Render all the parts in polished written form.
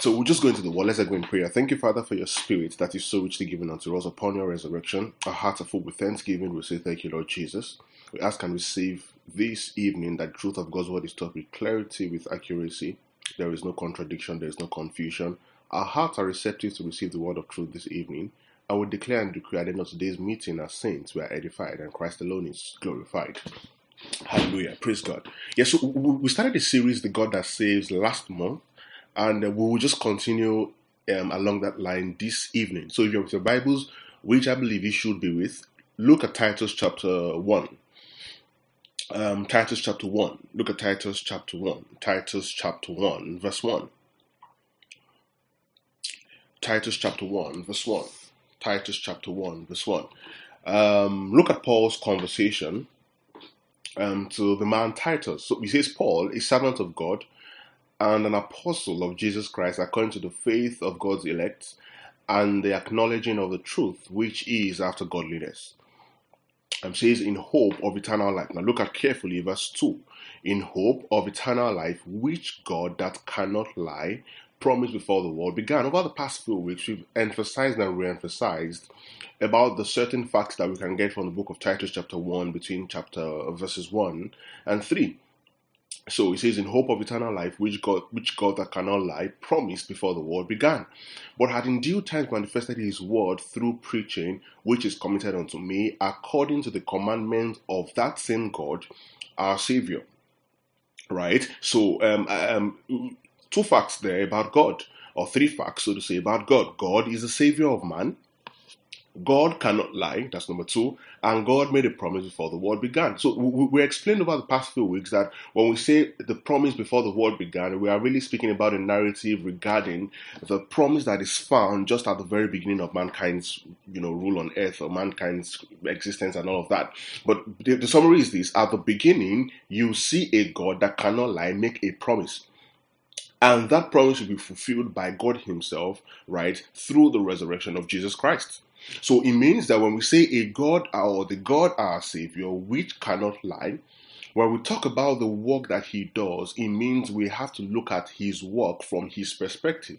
So we'll just go into the word. Let's go in prayer. Thank you, Father, for your spirit that is so richly given unto us upon your resurrection. Our hearts are full with thanksgiving. We say thank you, Lord Jesus. We ask and receive this evening that truth of God's word is taught with clarity, with accuracy. There is no contradiction. There is no confusion. Our hearts are receptive to receive the word of truth this evening. I will declare and decree at the end of today's meeting as saints we are edified and Christ alone is glorified. Hallelujah. Praise God. Yes, so we started the series, The God That Saves, last month. And we will just continue along that line this evening. So if you're with your Bibles, which I believe you should be with, look at Titus chapter 1. Titus chapter 1. Look at Titus chapter 1. Titus chapter 1, verse 1. Titus chapter 1, verse 1. Titus chapter 1, verse 1. Look at Paul's conversation to the man Titus. So he says, Paul, a servant of God, and an apostle of Jesus Christ according to the faith of God's elect and the acknowledging of the truth which is after godliness. And says in hope of eternal life. Now look at carefully verse 2. In hope of eternal life which God that cannot lie promised before the world began. Over the past few weeks we've emphasized and re-emphasized about the certain facts that we can get from the book of Titus chapter 1 between verses 1 and 3. So he says, in hope of eternal life, which God that cannot lie, promised before the world began, but had in due time manifested his word through preaching, which is committed unto me, according to the commandment of that same God, our Savior. Right? So, two facts there about God, or three facts, so to say, about God. God is the Savior of man. God cannot lie, that's number 2, and God made a promise before the world began. So we explained over the past few weeks that when we say the promise before the world began, we are really speaking about a narrative regarding the promise that is found just at the very beginning of mankind's rule on earth, or mankind's existence and all of that. But the summary is this: at the beginning, you see a God that cannot lie make a promise. And that promise will be fulfilled by God himself, right, through the resurrection of Jesus Christ. So it means that when we say a God, or the God our Savior, which cannot lie, when we talk about the work that he does, it means we have to look at his work from his perspective.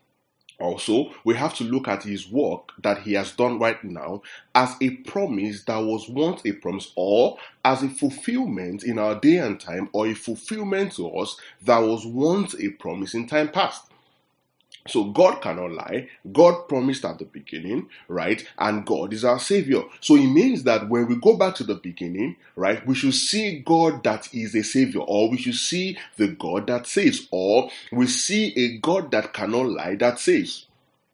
Also, we have to look at his work that he has done right now as a promise that was once a promise, or as a fulfillment in our day and time, or a fulfillment to us that was once a promise in time past. So God cannot lie. God promised at the beginning, right? And God is our Savior. So it means that when we go back to the beginning, right, we should see God that is a Savior, or we should see the God that saves, or we see a God that cannot lie that saves.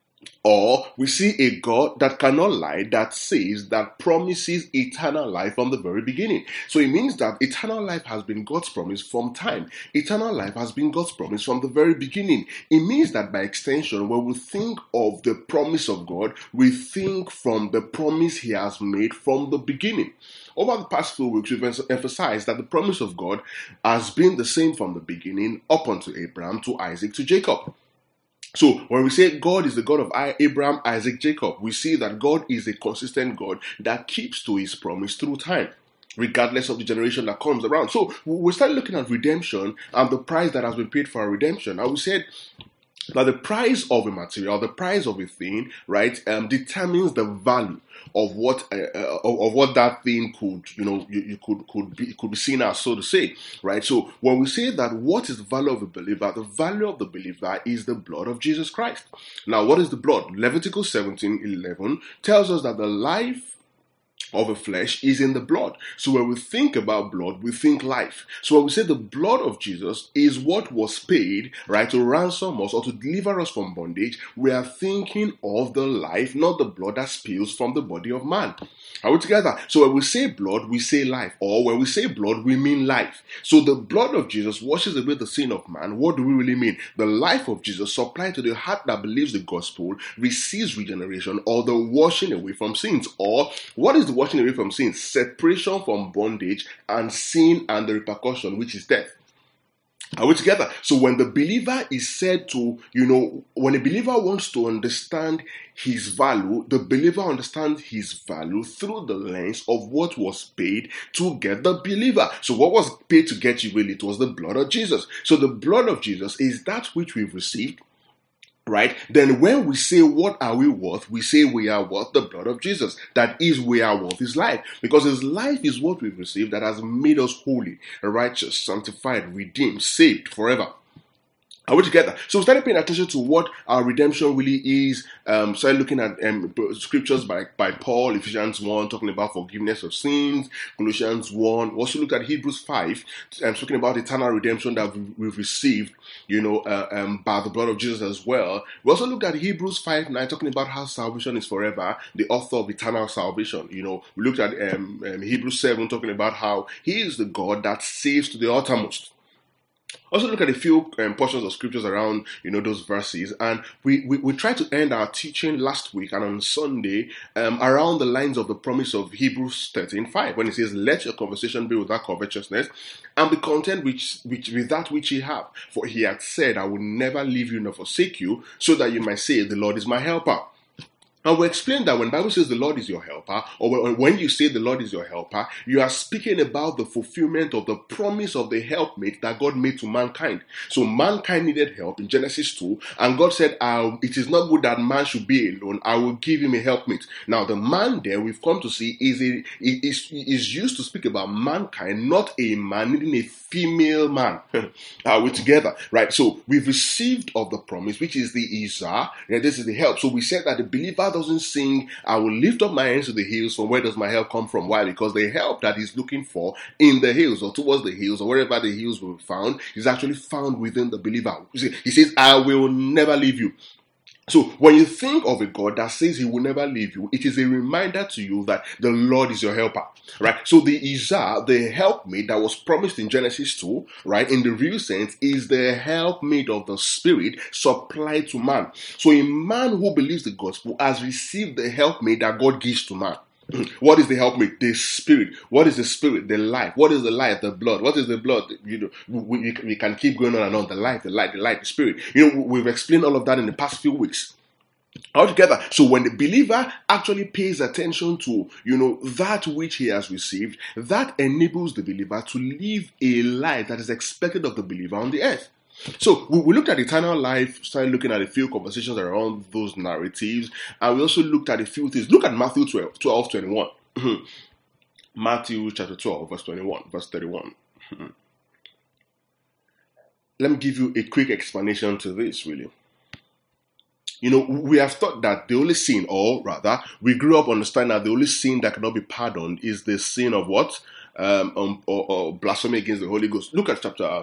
Or we see a God that cannot lie, that says, that promises eternal life from the very beginning. So it means that eternal life has been God's promise from time. Eternal life has been God's promise from the very beginning. It means that by extension, when we think of the promise of God, we think from the promise he has made from the beginning. Over the past few weeks, we've emphasized that the promise of God has been the same from the beginning up unto Abraham, to Isaac, to Jacob. So when we say God is the God of Abraham, Isaac, Jacob, we see that God is a consistent God that keeps to his promise through time, regardless of the generation that comes around. So we started looking at redemption and the price that has been paid for our redemption. And we said that the price of a material, the price of a thing, right, determines the value of what that thing could be seen as, so to say, right? So when we say that, what is the value of a believer? The value of the believer is the blood of Jesus Christ. Now, what is the blood? Leviticus 17:11 tells us that the life of a flesh is in the blood. So when we think about blood, we think life. So when we say the blood of Jesus is what was paid, right, to ransom us or to deliver us from bondage, we are thinking of the life, not the blood that spills from the body of man. Are we together? So when we say blood, we say life. Or when we say blood, we mean life. So the blood of Jesus washes away the sin of man. What do we really mean? The life of Jesus supplied to the heart that believes the gospel receives regeneration, or the washing away from sins. Or what is the washing away from sin? Separation from bondage and sin and the repercussion, which is death. Are we together? So when the believer is said to, when a believer wants to understand his value, the believer understands his value through the lens of what was paid to get the believer. So what was paid to get you really? It was the blood of Jesus. So the blood of Jesus is that which we've received, right? Then when we say what are we worth, we say we are worth the blood of Jesus. That is, we are worth his life, because his life is what we've received that has made us holy, righteous, sanctified, redeemed, saved forever. Are we together? So we started paying attention to what our redemption really is. Started looking at scriptures by Paul, Ephesians 1, talking about forgiveness of sins, Colossians 1. We also looked at Hebrews 5, talking about eternal redemption that we've received, by the blood of Jesus as well. We also looked at Hebrews 5:9, talking about how salvation is forever, the author of eternal salvation. We looked at Hebrews 7, talking about how he is the God that saves to the uttermost. Also look at a few portions of scriptures around those verses, and we tried to end our teaching last week and on Sunday around the lines of the promise of Hebrews 13:5, when it says, "Let your conversation be without covetousness, and be content with that which ye have, for he had said, I will never leave you nor forsake you, so that you might say, the Lord is my helper." And we explained that when the Bible says the Lord is your helper, or when you say the Lord is your helper, you are speaking about the fulfillment of the promise of the helpmate that God made to mankind. So mankind needed help in Genesis 2, and God said, it is not good that man should be alone, I will give him a helpmate. Now the man there, we've come to see, is used to speak about mankind, not a man needing a female man. Are we together? Right? So we've received of the promise, which is the Isah. This is the help. So we said that the believer doesn't sing, I will lift up my hands to the hills, from where does my help come from? Why? Because the help that he's looking for in the hills, or towards the hills, or wherever the hills will be found, is actually found within the believer. He says, I will never leave you. So when you think of a God that says he will never leave you, it is a reminder to you that the Lord is your helper, right? So the Isah, the helpmate that was promised in Genesis 2, right, in the real sense, is the helpmate of the Spirit supplied to man. So a man who believes the gospel has received the helpmate that God gives to man. What is the helpmate? The Spirit. What is the Spirit? The life. What is the life? The blood. What is the blood? We can keep going on and on. The life, the Spirit. We've explained all of that in the past few weeks. Altogether, so when the believer actually pays attention to, that which he has received, that enables the believer to live a life that is expected of the believer on the earth. So we looked at eternal life, started looking at a few conversations around those narratives, and we also looked at a few things. Look at Matthew 12:21. Matthew chapter 12, verse 21, verse 31. Let me give you a quick explanation to this, really. We have thought that the only sin, or rather, we grew up understanding that the only sin that cannot be pardoned is the sin of what? Or blasphemy against the Holy Ghost. Look at chapter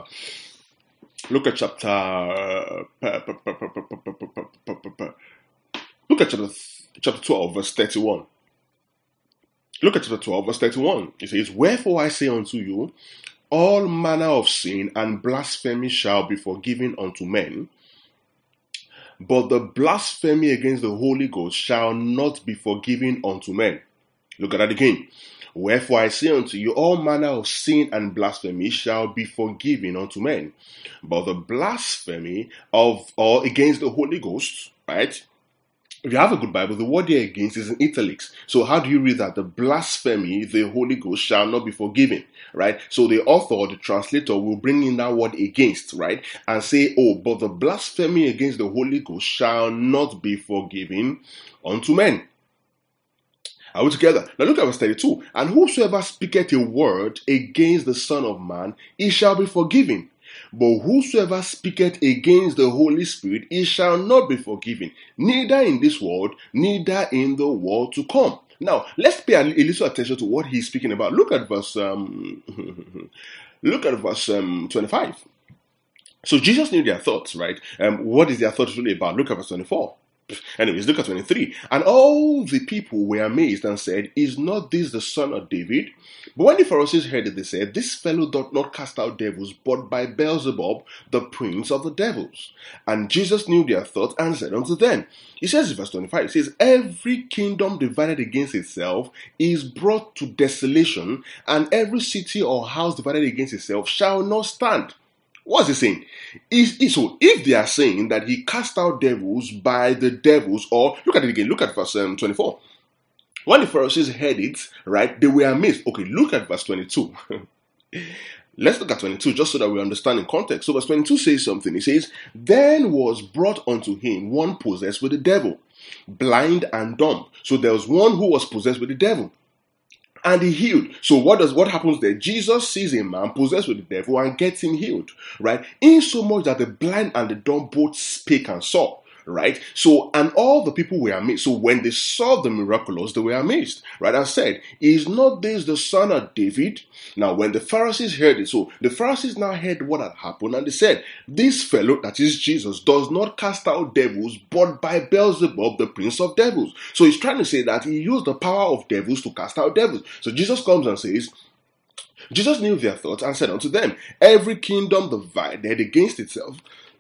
12, verse 31. Look at chapter 12, verse 31. It says, "Wherefore I say unto you, all manner of sin and blasphemy shall be forgiven unto men, but the blasphemy against the Holy Ghost shall not be forgiven unto men." Look at that again. "Wherefore I say unto you, all manner of sin and blasphemy shall be forgiven unto men, but the blasphemy of or against the Holy Ghost," right? If you have a good Bible, the word here against is in italics. So how do you read that? The blasphemy, the Holy Ghost shall not be forgiven, right? So the author or the translator will bring in that word against, right? And say, but the blasphemy against the Holy Ghost shall not be forgiven unto men. Are we together? Now look at verse 32. "And whosoever speaketh a word against the Son of Man, he shall be forgiven. But whosoever speaketh against the Holy Spirit, he shall not be forgiven, neither in this world, neither in the world to come." Now, let's pay a little attention to what he's speaking about. Look at verse 25. So Jesus knew their thoughts, right? What is their thoughts really about? Look at verse 24. Anyways, look at 23. "And all the people were amazed and said, Is not this the son of David? But when the Pharisees heard it, they said, This fellow doth not cast out devils, but by Beelzebub, the prince of the devils. And Jesus knew their thoughts and said unto them," he says in verse 25, it says, "Every kingdom divided against itself is brought to desolation, and every city or house divided against itself shall not stand." What's he saying? So if they are saying that he cast out devils by the devils, or look at it again, look at verse 24. When the Pharisees heard it, right, they were amazed. Okay, look at verse 22. Let's look at 22 just so that we understand in context. So verse 22 says something. It says, then was brought unto him one possessed with the devil, blind and dumb. So there was one who was possessed with the devil, and he healed. So what happens there? Jesus sees a man possessed with the devil and gets him healed, right? Insomuch that the blind and the dumb both spake and saw. Right? So, and all the people were amazed. So when they saw the miraculous, they were amazed. Right? I said, is not this the son of David? Now, when the Pharisees heard it, so the Pharisees now heard what had happened, and they said, this fellow, that is Jesus, does not cast out devils, but by Beelzebub, the prince of devils. So he's trying to say that he used the power of devils to cast out devils. So Jesus comes and says, Jesus knew their thoughts and said unto them, every kingdom divided against itself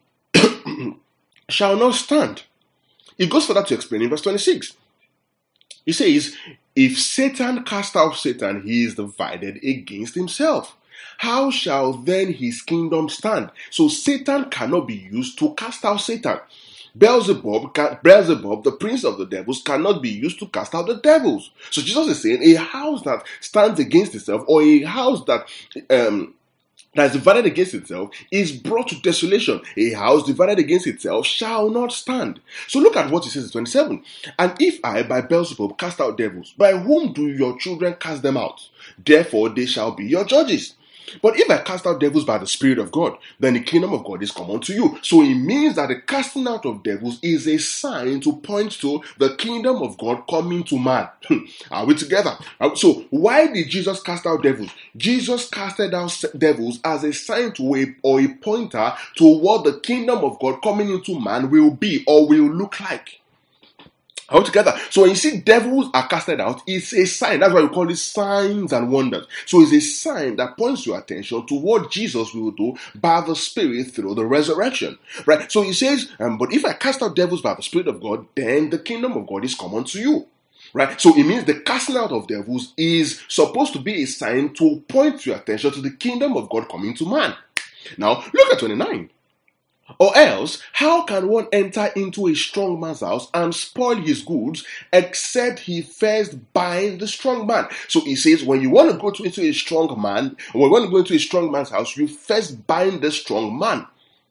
shall not stand. It goes further to explain in verse 26. He says, if Satan cast out Satan, he is divided against himself. How shall then his kingdom stand? So Satan cannot be used to cast out Satan. Beelzebub, the prince of the devils, cannot be used to cast out the devils. So Jesus is saying a house that stands against itself, or a house that is divided against itself, is brought to desolation. A house divided against itself shall not stand. So look at what he says in 27. And if I by Beelzebub cast out devils, by whom do your children cast them out? Therefore they shall be your judges. But if I cast out devils by the Spirit of God, then the kingdom of God is come unto you. So it means that the casting out of devils is a sign to point to the kingdom of God coming to man. Are we together? So why did Jesus cast out devils? Jesus casted out devils as a sign to or a pointer to what the kingdom of God coming into man will be or will look like. All together. So when you see devils are casted out, it's a sign. That's why we call it signs and wonders. So it's a sign that points your attention to what Jesus will do by the Spirit through the resurrection. Right? So he says, but if I cast out devils by the Spirit of God, then the kingdom of God is come unto you. Right? So it means the casting out of devils is supposed to be a sign to point your attention to the kingdom of God coming to man. Now, look at 29. Or else, how can one enter into a strong man's house and spoil his goods except he first bind the strong man? So he says, when you want to go into a strong man, or when you want to go into a strong man's house, you first bind the strong man.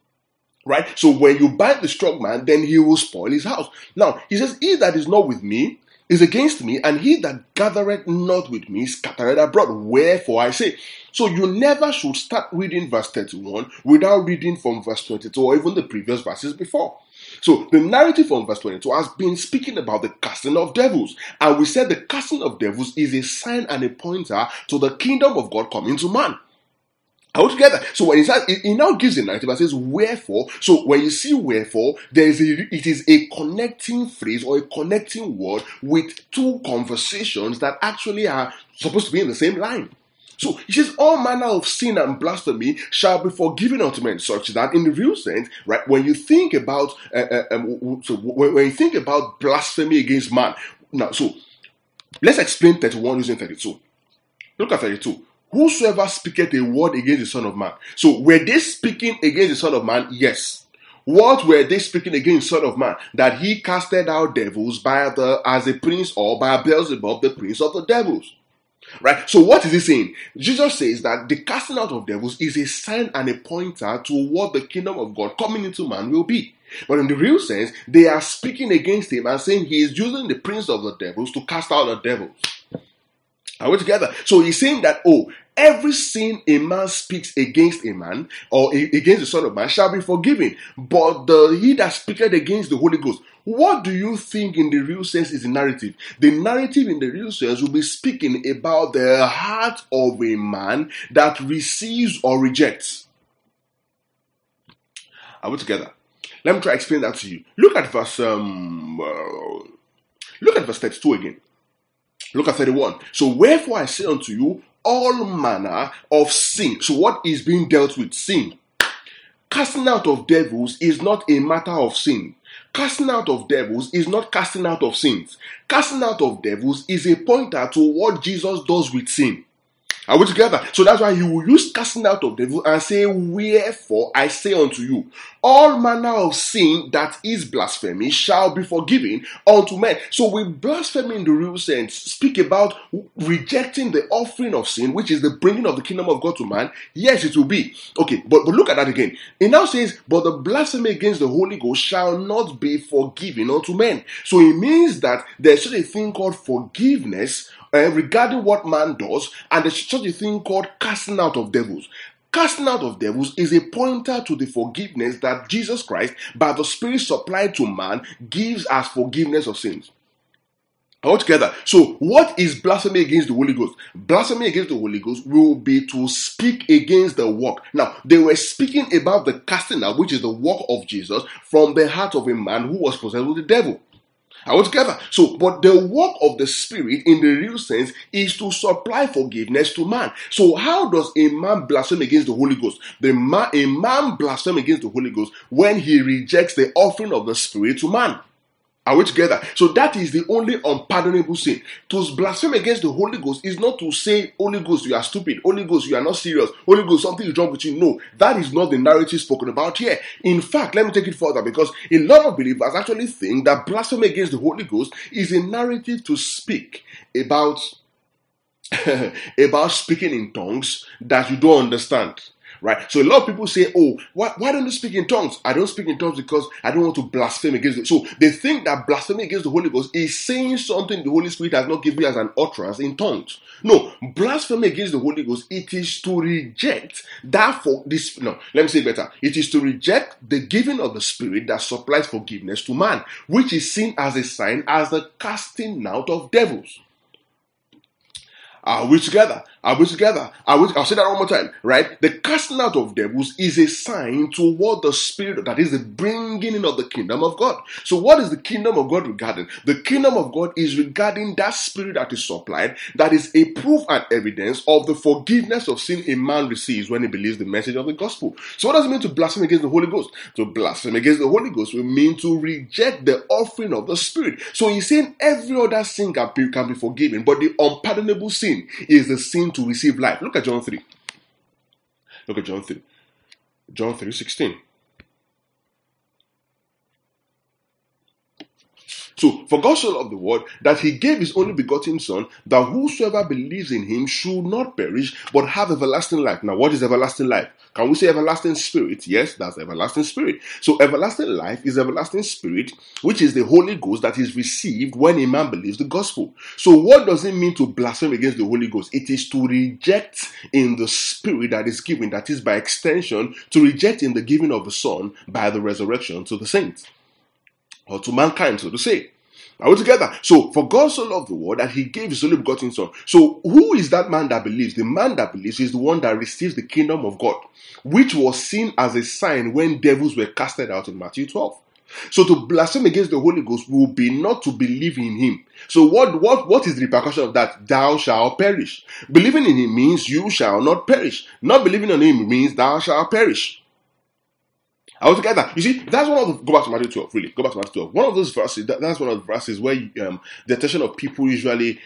Right? So when you bind the strong man, then he will spoil his house. Now, he says, he that is not with me is against me, and he that gathereth not with me scattereth abroad. Wherefore I say. So you never should start reading verse 31 without reading from verse 22 or even the previous verses before. So the narrative from verse 22 has been speaking about the casting of devils. And we said the casting of devils is a sign and a pointer to the kingdom of God coming to man. All together. So when he now gives a narrative and says wherefore. So when you see wherefore, it is a connecting phrase or a connecting word with two conversations that actually are supposed to be in the same line. So he says, all manner of sin and blasphemy shall be forgiven unto men, such that in the real sense, right, when you think about when you think about blasphemy against man, now so let's explain 31 using 32. Look at 32. Whosoever speaketh a word against the Son of Man. So were they speaking against the Son of Man? Yes. What were they speaking against the Son of Man? That he casted out devils as a prince or by Beelzebub, the prince of the devils. Right? So what is he saying? Jesus says that the casting out of devils is a sign and a pointer to what the kingdom of God coming into man will be. But in the real sense, they are speaking against him and saying he is using the prince of the devils to cast out the devils. Are we together? So he's saying that, every sin a man speaks against a man or against the Son of Man shall be forgiven. But he that speaketh against the Holy Ghost, what do you think in the real sense is the narrative? The narrative in the real sense will be speaking about the heart of a man that receives or rejects. Are we together? Let me try to explain that to you. Look at verse 32 again. Look at 31. So wherefore I say unto you, all manner of sin. So what is being dealt with? Sin. Casting out of devils is not a matter of sin. Casting out of devils is not casting out of sins. Casting out of devils is a pointer to what Jesus does with sin. Are we together? So that's why he will use casting out of devil and say, wherefore I say unto you, all manner of sin that is blasphemy shall be forgiven unto men. So we blasphemy in the real sense speak about rejecting the offering of sin, which is the bringing of the kingdom of God to man. Yes, it will be. Okay, but look at that again. It now says, but the blasphemy against the Holy Ghost shall not be forgiven unto men. So it means that there's such a thing called forgiveness regarding what man does, and there's such a thing called casting out of devils. Casting out of devils is a pointer to the forgiveness that Jesus Christ, by the Spirit supplied to man, gives as forgiveness of sins. Altogether, so what is blasphemy against the Holy Ghost? Blasphemy against the Holy Ghost will be to speak against the work. Now, they were speaking about the casting out, which is the work of Jesus, from the heart of a man who was possessed with the devil. Are we together? So, but the work of the Spirit in the real sense is to supply forgiveness to man. So, how does a man blaspheme against the Holy Ghost? A man blasphemes against the Holy Ghost when he rejects the offering of the Spirit to man. Are we together? So that is the only unpardonable sin. To blaspheme against the Holy Ghost is not to say, Holy Ghost, you are stupid. Holy Ghost, you are not serious. Holy Ghost, something is wrong with you. No, that is not the narrative spoken about here. In fact, let me take it further, because a lot of believers actually think that blasphemy against the Holy Ghost is a narrative to speak about, about speaking in tongues that you don't understand. Right? So a lot of people say, oh, why don't you speak in tongues? I don't speak in tongues because I don't want to blaspheme against it. So they think that blasphemy against the Holy Ghost is saying something the Holy Spirit has not given you as an utterance in tongues. No, blasphemy against the Holy Ghost, it is to reject that for this. No, let me say it better. It is to reject the giving of the Spirit that supplies forgiveness to man, which is seen as a sign as the casting out of devils. Are we together? Are we together? I'll say that one more time, right? The casting out of devils is a sign toward the Spirit, that is the bringing in of the kingdom of God. So what is the kingdom of God regarding? The kingdom of God is regarding that Spirit that is supplied, that is a proof and evidence of the forgiveness of sin a man receives when he believes the message of the gospel. So what does it mean to blaspheme against the Holy Ghost? To blaspheme against the Holy Ghost will mean to reject the offering of the Spirit. So he's saying every other sin can be forgiven, but the unpardonable sin is the sin to receive life. Look at John 3. Look at John 3. John 3:16. So, for God so loved the world that he gave his only begotten Son, that whosoever believes in him should not perish, but have everlasting life. Now, what is everlasting life? Can we say everlasting spirit? Yes, that's everlasting spirit. So, everlasting life is everlasting spirit, which is the Holy Ghost that is received when a man believes the gospel. So, what does it mean to blaspheme against the Holy Ghost? It is to reject in the spirit that is given, that is by extension, to reject in the giving of the Son by the resurrection to the saints, or to mankind, so to say. Are we together? So, for God so loved the world that he gave his only begotten Son. So, who is that man that believes? The man that believes is the one that receives the kingdom of God, which was seen as a sign when devils were casted out in Matthew 12. So, to blaspheme against the Holy Ghost will be not to believe in him. So, what is the repercussion of that? Thou shalt perish. Believing in him means you shall not perish. Not believing in him means thou shalt perish. Are we together? You see, that's one of the, go back to Matthew 12, really. Go back to Matthew 12. One of those verses, that's one of the verses where the attention of people usually,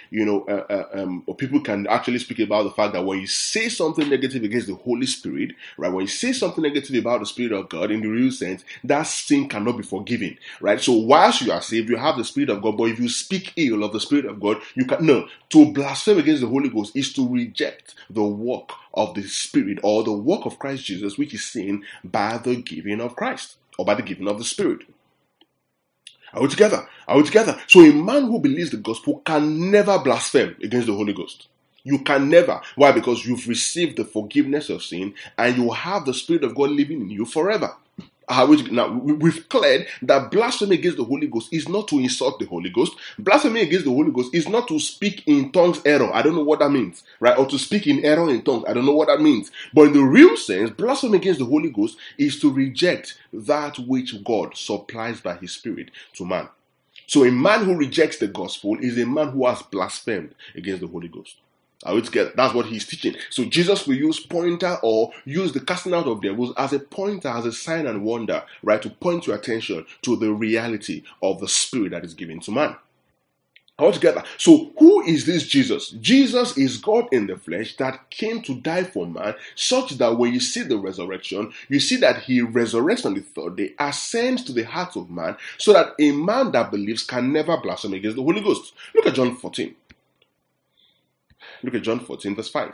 or people can actually speak about the fact that when you say something negative against the Holy Spirit, right, when you say something negative about the Spirit of God in the real sense, that sin cannot be forgiven, right? So whilst you are saved, you have the Spirit of God, but if you speak ill of the Spirit of God, you can, no, to blaspheme against the Holy Ghost is to reject the work of the Spirit, or the work of Christ Jesus, which is seen by the giving of Christ, or by the giving of the Spirit. Are we together? Are we together? So a man who believes the gospel can never blaspheme against the Holy Ghost. You can never. Why? Because you've received the forgiveness of sin, and you have the Spirit of God living in you forever. Now, we've cleared that blasphemy against the Holy Ghost is not to insult the Holy Ghost. Blasphemy against the Holy Ghost is not to speak in tongues error. I don't know what that means, right? Or to speak in error in tongues. I don't know what that means. But in the real sense, blasphemy against the Holy Ghost is to reject that which God supplies by his Spirit to man. So a man who rejects the gospel is a man who has blasphemed against the Holy Ghost. Are we together? That's what he's teaching. So Jesus will use pointer, or use the casting out of devils as a pointer, as a sign and wonder, right? To point your attention to the reality of the Spirit that is given to man. Altogether. So who is this Jesus? Jesus is God in the flesh that came to die for man, such that when you see the resurrection, you see that he resurrects on the third day, ascends to the heart of man, so that a man that believes can never blaspheme against the Holy Ghost. Look at John 14. Look at John 14, verse 5.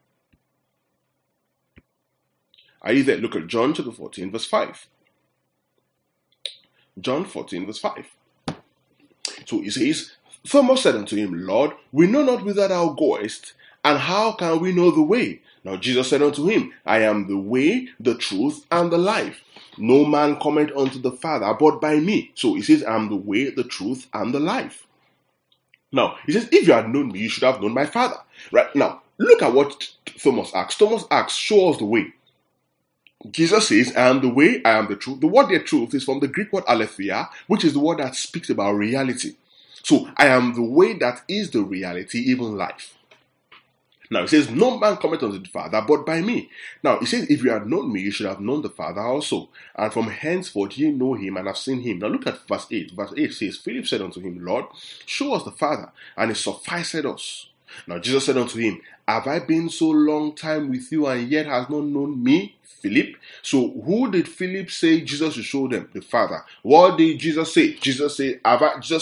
Are you there? Look at John chapter 14, verse 5. John 14, verse 5. So he says, Thomas said unto him, Lord, we know not whither thou goest, and how can we know the way? Now Jesus said unto him, I am the way, the truth, and the life. No man cometh unto the Father but by me. So he says, I am the way, the truth, and the life. Now, he says, if you had known me, you should have known my Father. Right now, look at what Thomas asks. Thomas asks, show us the way. Jesus says, I am the way, I am the truth. The word there, truth, is from the Greek word aletheia, which is the word that speaks about reality. So, I am the way that is the reality, even life. Now, it says, no man cometh unto the Father, but by me. Now, it says, if you had known me, you should have known the Father also. And from henceforth ye know him and have seen him. Now, look at verse 8. Verse 8 says, Philip said unto him, Lord, show us the Father, and it sufficeth us. Now, Jesus said unto him, have I been so long time with you, and yet hast not known me, Philip? So, who did Philip say Jesus should show them? The Father. What did Jesus say? Jesus said, have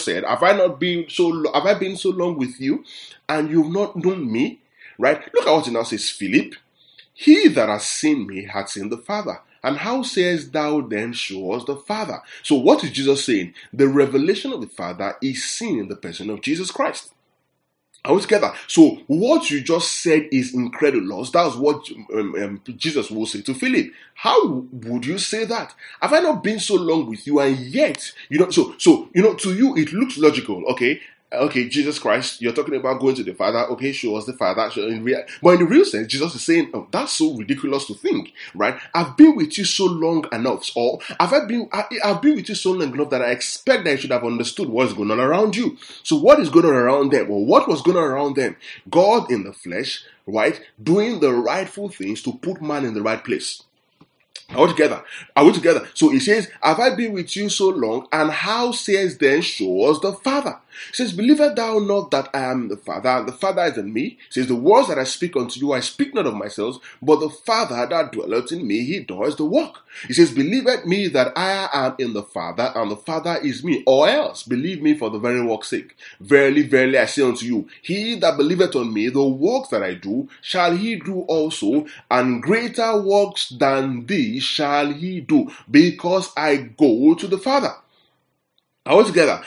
I been so long with you, and you've not known me? Right? Look at what it now says, Philip. He that has seen me hath seen the Father. And how sayest thou then, show us the Father? So what is Jesus saying? The revelation of the Father is seen in the person of Jesus Christ. Are we together? So what you just said is incredulous. That's what Jesus will say to Philip. How would you say that? Have I not been so long with you, and yet, to you it looks logical, okay? Okay, Jesus Christ, you're talking about going to the Father. Okay, show us the Father. But in the real sense, Jesus is saying, oh, that's so ridiculous to think, right? I've been with you so long enough, or I've been with you so long enough that I expect that you should have understood what's going on around you. So what is going on around them? Or what was going on around them? God in the flesh, right? Doing the rightful things to put man in the right place. Are we together? So he says, have I been with you so long? And how says then, show us the Father? He says, believest thou not that I am the Father, and the Father is in me? He says, the words that I speak unto you, I speak not of myself, but the Father that dwelleth in me, he does the work. He says, believeth me that I am in the Father, and the Father is me, or else believe me for the very work's sake. Verily, verily, I say unto you, he that believeth on me, the works that I do, shall he do also, and greater works than these shall he do, because I go to the Father. Are we together?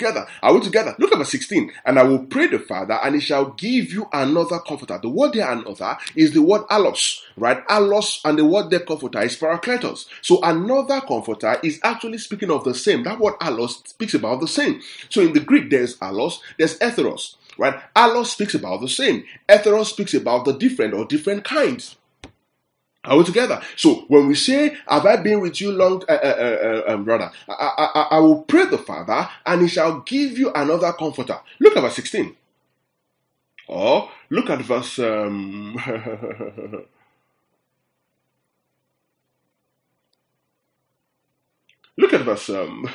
Look at verse 16. And I will pray the Father, and he shall give you another comforter. The word there, another, is the word allos, right? Allos, and the word there, comforter, is parakletos. So another comforter is actually speaking of the same. That word allos speaks about the same. So in the Greek, there's allos, there's etheros, right? Allos speaks about the same. Etheros speaks about the different kinds. Are we together? So when we say, have I been with you long, brother, I will pray the Father, and he shall give you another comforter. Look at verse 16. Or look at verse look at verse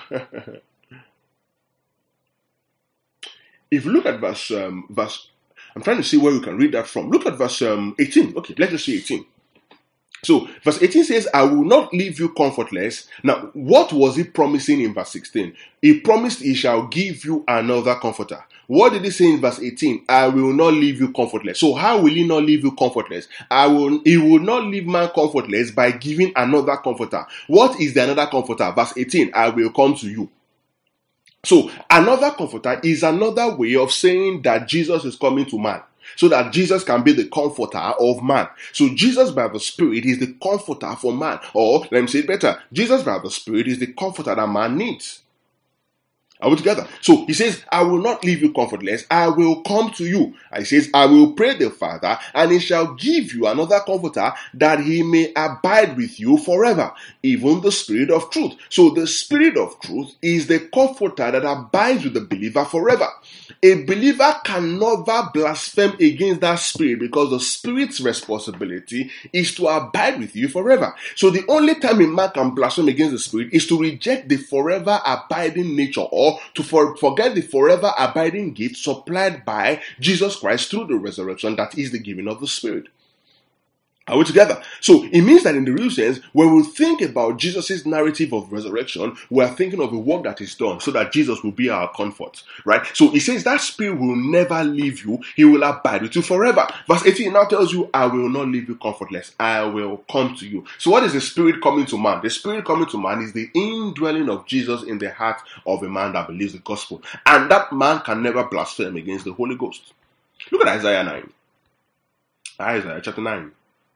if you look at verse I'm trying to see where we can read that from. Look at verse 18. Okay, let's just see 18. So, verse 18 says, I will not leave you comfortless. Now, what was he promising in verse 16? He promised he shall give you another comforter. What did he say in verse 18? I will not leave you comfortless. So, how will he not leave you comfortless? He will not leave man comfortless by giving another comforter. What is the another comforter? Verse 18, I will come to you. So, another comforter is another way of saying that Jesus is coming to man, so that Jesus can be the comforter of man. So Jesus by the Spirit is the comforter for man. Or, let me say it better, Jesus by the Spirit is the comforter that man needs. Are we together? So he says, I will not leave you comfortless, I will come to you. And he says, I will pray the Father, and he shall give you another comforter, that he may abide with you forever, even the Spirit of truth. So the Spirit of truth is the comforter that abides with the believer forever. A believer can never blaspheme against that Spirit, because the Spirit's responsibility is to abide with you forever. So the only time a man can blaspheme against the Spirit is to reject the forever abiding nature, or or to forget the forever abiding gift supplied by Jesus Christ through the resurrection, that is the giving of the Spirit. Are we together? So it means that in the real sense, when we think about Jesus' narrative of resurrection, we are thinking of the work that is done so that Jesus will be our comfort, right? So he says that Spirit will never leave you. He will abide with you forever. Verse 18 now tells you, I will not leave you comfortless. I will come to you. So what is the Spirit coming to man? The Spirit coming to man is the indwelling of Jesus in the heart of a man that believes the gospel. And that man can never blaspheme against the Holy Ghost. Look at Isaiah 9. Isaiah chapter 9.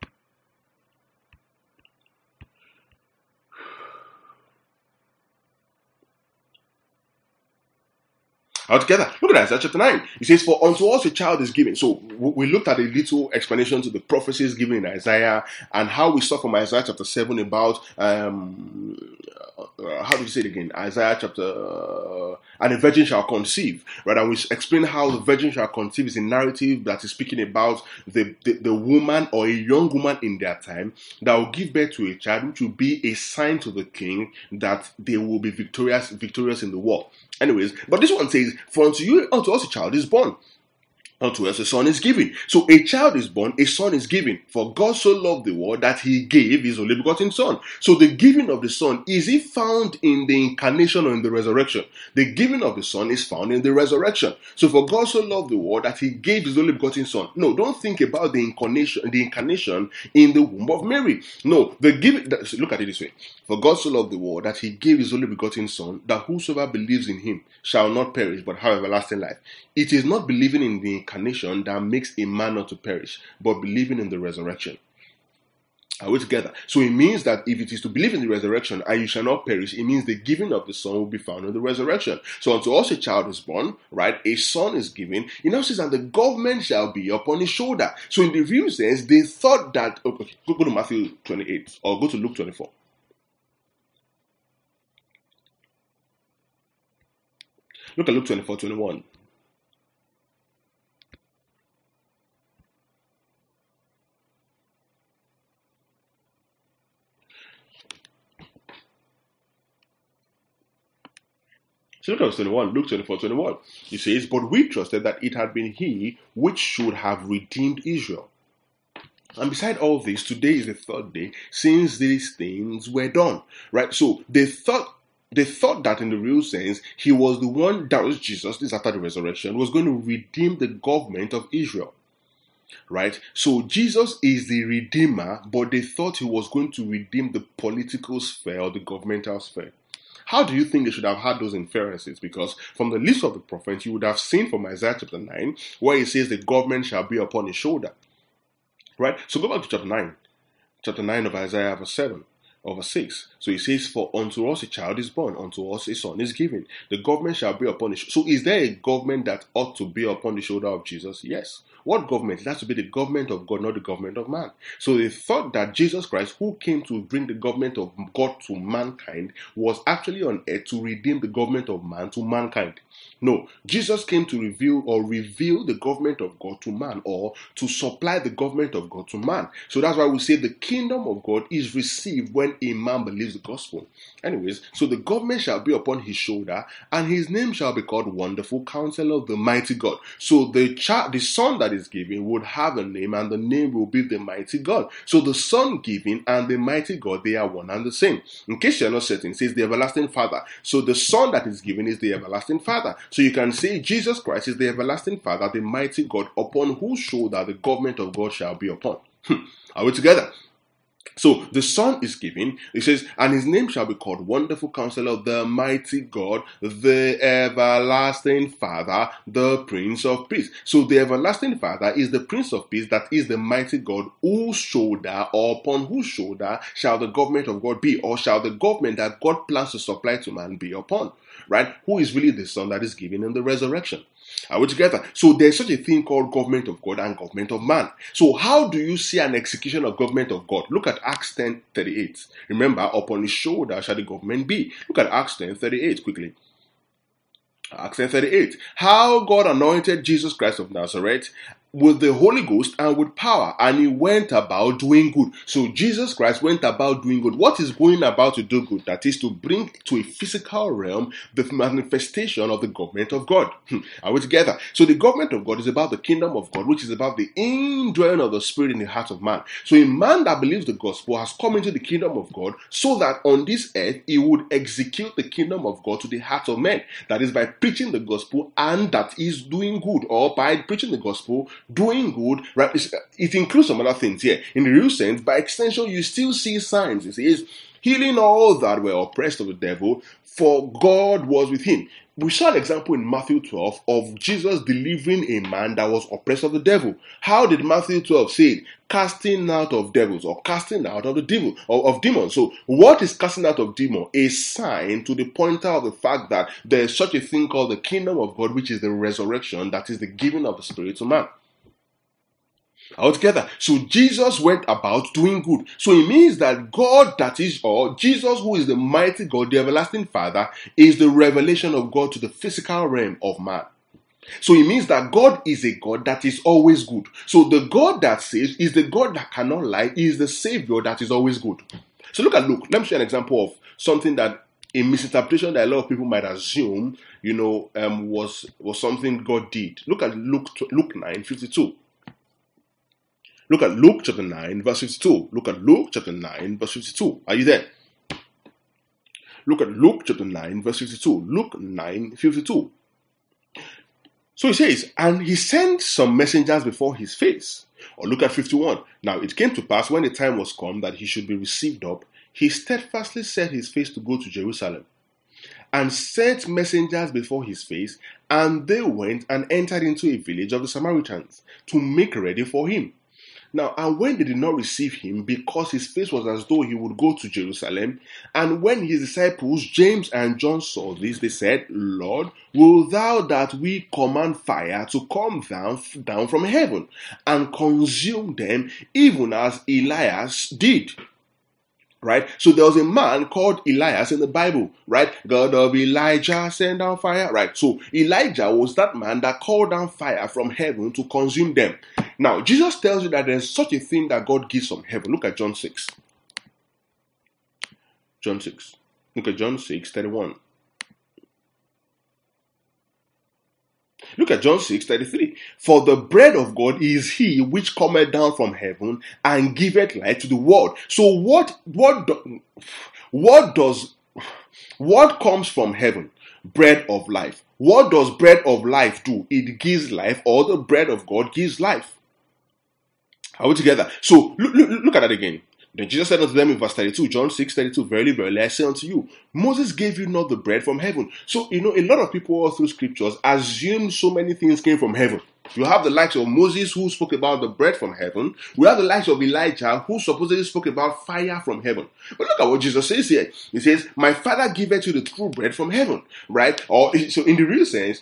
Altogether, look at Isaiah chapter 9. It says, for unto us a child is given. So we looked at a little explanation to the prophecies given in Isaiah and how we saw from Isaiah chapter 7 about, how did you say it again? Isaiah chapter, and a virgin shall conceive, right? And we explained how the virgin shall conceive is a narrative that is speaking about the woman or a young woman in their time that will give birth to a child, which will be a sign to the king that they will be victorious in the war. Anyways, but this one says, for unto us a child is born. Unto us a son is given. So a child is born, a son is given. For God so loved the world that he gave his only begotten son. So the giving of the son, is it found in the incarnation or in the resurrection? The giving of the son is found in the resurrection. So for God so loved the world that he gave his only begotten son. No, don't think about the incarnation in the womb of Mary. No, look at it this way. For God so loved the world that he gave his only begotten son, that whosoever believes in him shall not perish but have everlasting life. It is not believing in the incarnation that makes a man not to perish, but believing in the resurrection. Are we together? So it means that if it is to believe in the resurrection and you shall not perish, it means the giving of the son will be found in the resurrection. So unto us a child is born, right? A son is given. It now says, and the government shall be upon his shoulder. So in the real sense, they thought that, okay, go to Matthew 28 or go to Luke 24. Look at Luke 24:21. So look at verse 21, Luke 24:21. It says, but we trusted that it had been he which should have redeemed Israel. And beside all this, today is the third day since these things were done. Right? So they thought that in the real sense, he was the one, that was Jesus, this after the resurrection, was going to redeem the government of Israel. Right? So Jesus is the redeemer, but they thought he was going to redeem the political sphere or the governmental sphere. How do you think they should have had those inferences? Because from the list of the prophets, you would have seen from Isaiah chapter 9, where it says the government shall be upon his shoulder. Right? So go back to chapter 9. Chapter 9 of Isaiah, verse 7. Over 6. So he says, for unto us a child is born, unto us a son is given. The government shall be upon his shoulder. So is there a government that ought to be upon the shoulder of Jesus? Yes. What government? It has to be the government of God, not the government of man. So they thought that Jesus Christ, who came to bring the government of God to mankind, was actually on earth to redeem the government of man to mankind. No, Jesus came to reveal the government of God to man, or to supply the government of God to man. So that's why we say the kingdom of God is received when a man believes the gospel. Anyways, so the government shall be upon his shoulder, and his name shall be called Wonderful Counselor, the Mighty God. So the son that is given would have a name, and the name will be the Mighty God. So the son given and the Mighty God, they are one and the same. In case you're not certain, it says the everlasting Father. So the son that is given is the everlasting Father. So you can say Jesus Christ is the everlasting Father, the Mighty God, upon whose shoulder the government of God shall be upon. Are we together? So the Son is given, it says, and his name shall be called Wonderful Counselor, the Mighty God, the Everlasting Father, the Prince of Peace. So the Everlasting Father is the Prince of Peace, that is the Mighty God, whose shoulder or upon whose shoulder shall the government of God be, or shall the government that God plans to supply to man be upon, right? Who is really the Son that is given in the resurrection. Are we together? So there's such a thing called government of God and government of man. So how do you see an execution of government of God? Look at Acts 10:38. Remember, upon his shoulder shall the government be. Look at Acts 10:38 quickly. Acts 10:38. How God anointed Jesus Christ of Nazareth with the Holy Ghost and with power, and he went about doing good. So Jesus Christ went about doing good. What is going about to do good? That is to bring to a physical realm the manifestation of the government of God. Are we together? So the government of God is about the kingdom of God, which is about the indwelling of the Spirit in the heart of man. So a man that believes the gospel has come into the kingdom of God so that on this earth he would execute the kingdom of God to the heart of men. That is by preaching the gospel, and that is doing good, or by preaching the gospel, doing good, right? It includes some other things here. In the real sense, by extension, you still see signs. It says, healing all that were oppressed of the devil, for God was with him. We saw an example in Matthew 12 of Jesus delivering a man that was oppressed of the devil. How did Matthew 12 say it? Casting out of devils, or casting out of the devil, or of demons. So what is casting out of demon? A sign to the pointer of the fact that there is such a thing called the kingdom of God, which is the resurrection, that is the giving of the Spirit to man. Altogether. So Jesus went about doing good. So it means that God, that is, or Jesus, who is the mighty God, the everlasting Father, is the revelation of God to the physical realm of man. So it means that God is a God that is always good. So the God that saves is the God that cannot lie. He is the Savior that is always good. So look at Luke. Let me show you an example of something that a misinterpretation that a lot of people might assume, was something God did. Look at Luke 9:52. Look at Luke chapter 9, verse 52. Look at Luke chapter 9, verse 52. Are you there? Look at Luke chapter 9, verse 52. Luke 9:52. So he says, and he sent some messengers before his face. Or look at 51. Now it came to pass when the time was come that he should be received up, he steadfastly set his face to go to Jerusalem, and sent messengers before his face, and they went and entered into a village of the Samaritans to make ready for him. Now, and when they did not receive him, because his face was as though he would go to Jerusalem, and when his disciples, James and John, saw this, they said, Lord, wilt thou that we command fire to come down from heaven, and consume them, even as Elias did? Right? So there was a man called Elias in the Bible, right? God of Elijah, send down fire, right? So Elijah was that man that called down fire from heaven to consume them. Now, Jesus tells you that there's such a thing that God gives from heaven. Look at John 6. John 6. Look at John 6:31. Look at John 6:33. For the bread of God is he which cometh down from heaven and giveth life to the world. So what comes from heaven? Bread of life. What does bread of life do? It gives life, or the bread of God gives life. Are we together? So look at that again. Then Jesus said unto them in verse 32, John 6:32, verily, verily, I say unto you, Moses gave you not the bread from heaven. So, a lot of people all through scriptures assume so many things came from heaven. You have the likes of Moses, who spoke about the bread from heaven. We have the likes of Elijah, who supposedly spoke about fire from heaven. But look at what Jesus says here. He says, my Father giveth you the true bread from heaven. Right? So in the real sense,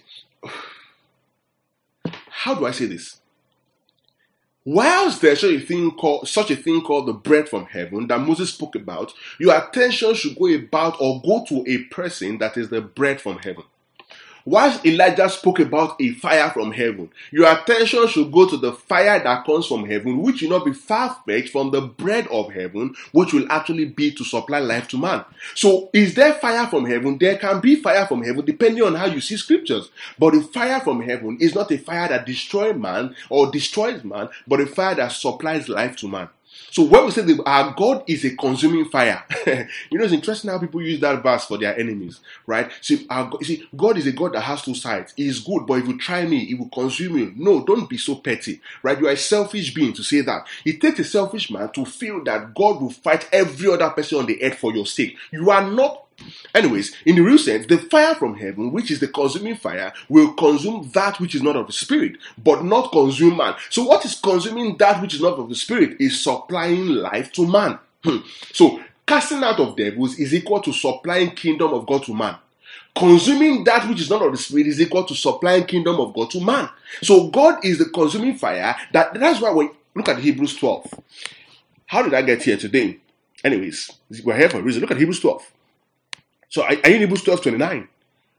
how do I say this? Whilst there's such a thing called the bread from heaven that Moses spoke about, your attention should go to a person that is the bread from heaven. Whilst Elijah spoke about a fire from heaven, your attention should go to the fire that comes from heaven, which will not be far-fetched from the bread of heaven, which will actually be to supply life to man. So, is there fire from heaven? There can be fire from heaven depending on how you see scriptures. But the fire from heaven is not a fire that destroys man, but a fire that supplies life to man. So when we say that our God is a consuming fire, it's interesting how people use that verse for their enemies, right? God is a God that has two sides. He is good, but if you try me, he will consume you. No, don't be so petty, right? You are a selfish being to say that. It takes a selfish man to feel that God will fight every other person on the earth for your sake. You are not. Anyways, in the real sense, the fire from heaven, which is the consuming fire, will consume that which is not of the Spirit, but not consume man. So what is consuming that which is not of the Spirit is supplying life to man. So casting out of devils is equal to supplying kingdom of God to man. Consuming that which is not of the Spirit is equal to supplying kingdom of God to man. So God is the consuming fire. That's why when look at Hebrews 12. How did I get here today? Anyways, we're here for a reason. Look at Hebrews 12. So are you in Hebrews 12:29?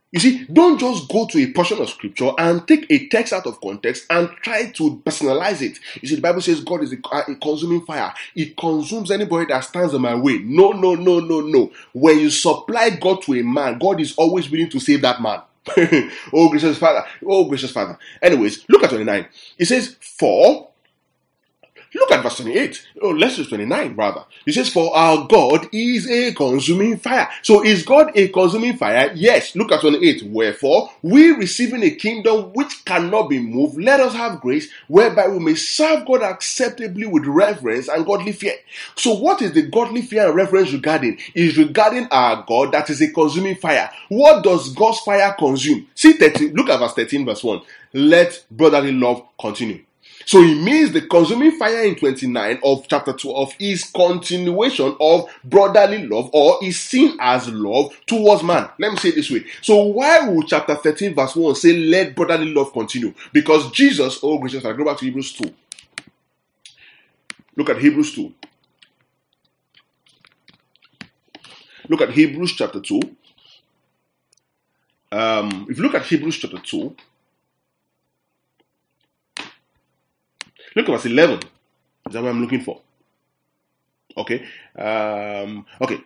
You see, don't just go to a portion of scripture and take a text out of context and try to personalize it. You see, the Bible says God is a consuming fire. It consumes anybody that stands in my way. No, no, no, no, no. When you supply God to a man, God is always willing to save that man. Oh, gracious Father. Oh, gracious Father. Anyways, look at 29. It says, look at verse 28. Oh, let's use 29 rather. It says, for our God is a consuming fire. So is God a consuming fire? Yes. Look at 28. Wherefore, we receiving a kingdom which cannot be moved, let us have grace whereby we may serve God acceptably with reverence and godly fear. So what is the godly fear and reverence regarding? It is regarding our God that is a consuming fire. What does God's fire consume? See 13. Look at verse 13, verse 1. Let brotherly love continue. So it means the consuming fire in 29 of chapter 12 is continuation of brotherly love, or is seen as love towards man. Let me say it this way. So why would chapter 13 verse 1 say let brotherly love continue? Because Jesus, oh gracious, I go back to Hebrews 2. Look at Hebrews 2. Look at Hebrews chapter 2. If you look at Hebrews chapter 2, look at verse 11. Is that what I'm looking for? Okay. Okay.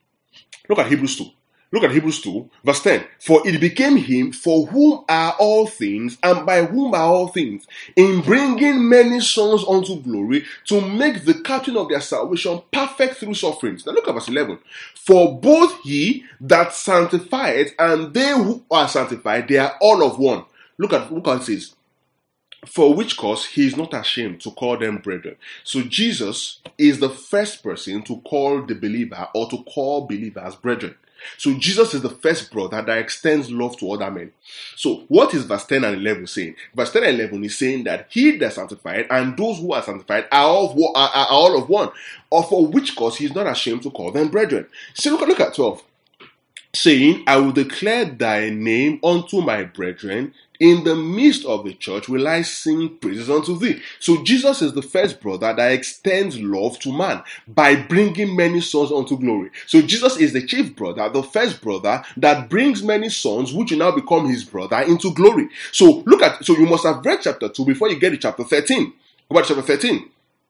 Look at Hebrews 2. Look at Hebrews 2, verse 10. For it became him for whom are all things, and by whom are all things, in bringing many sons unto glory, to make the captain of their salvation perfect through sufferings. Now look at verse 11. For both he that sanctified and they who are sanctified, they are all of one. Look at what it says. For which cause he is not ashamed to call them brethren. So Jesus is the first person to call the believer, or to call believers brethren. So Jesus is the first brother that extends love to other men. So what is verse 10 and 11 saying? Verse 10 and 11 is saying that he that sanctified and those who are sanctified are all of one. Or for which cause he is not ashamed to call them brethren. So look at 12. Saying, I will declare thy name unto my brethren. In the midst of the church will I sing praises unto thee. So Jesus is the first brother that extends love to man by bringing many sons unto glory. So Jesus is the chief brother, the first brother that brings many sons, which will now become his brother, into glory. So you must have read chapter 2 before you get to chapter 13. Go back to chapter 13.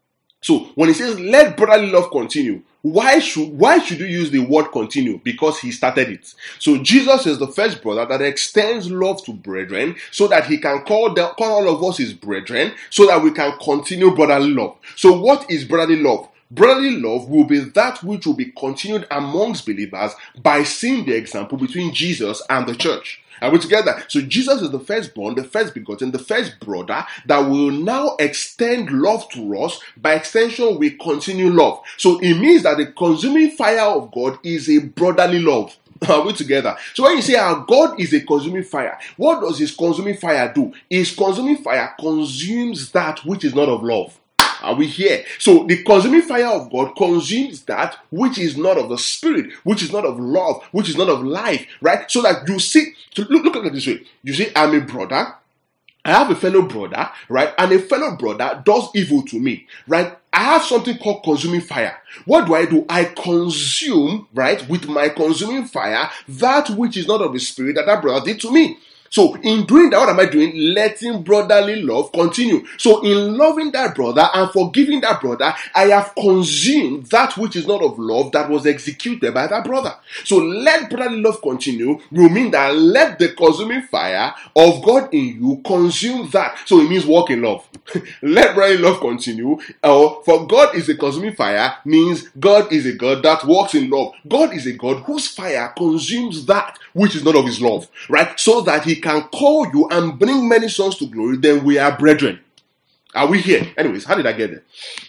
So when he says let brotherly love continue, why should you use the word continue? Because he started it. So Jesus is the first brother that extends love to brethren, so that he can call all of us his brethren, so that we can continue brotherly love. So what is brotherly love? Brotherly love will be that which will be continued amongst believers by seeing the example between Jesus and the church. Are we together? So Jesus is the firstborn, the first begotten, the first brother that will now extend love to us. By extension, we continue love. So it means that the consuming fire of God is a brotherly love. Are we together? So when you say our God is a consuming fire, what does his consuming fire do? His consuming fire consumes that which is not of love. Are we here? So the consuming fire of God consumes that which is not of the spirit, which is not of love, which is not of life, right? So that you see, look at it this way. You see, I'm a brother. I have a fellow brother, right? And a fellow brother does evil to me, right? I have something called consuming fire. What do? I consume, right, with my consuming fire, that which is not of the spirit that brother did to me. So in doing that, what am I doing? Letting brotherly love continue. So in loving that brother and forgiving that brother, I have consumed that which is not of love that was executed by that brother. So let brotherly love continue will mean that let the consuming fire of God in you consume that. So it means walk in love. Let brotherly love continue. For God is a consuming fire means God is a God that walks in love. God is a God whose fire consumes that which is not of his love, right? So that he can call you and bring many sons to glory, then we are brethren. Are we here? Anyways, how did I get there?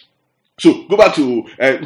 So go back to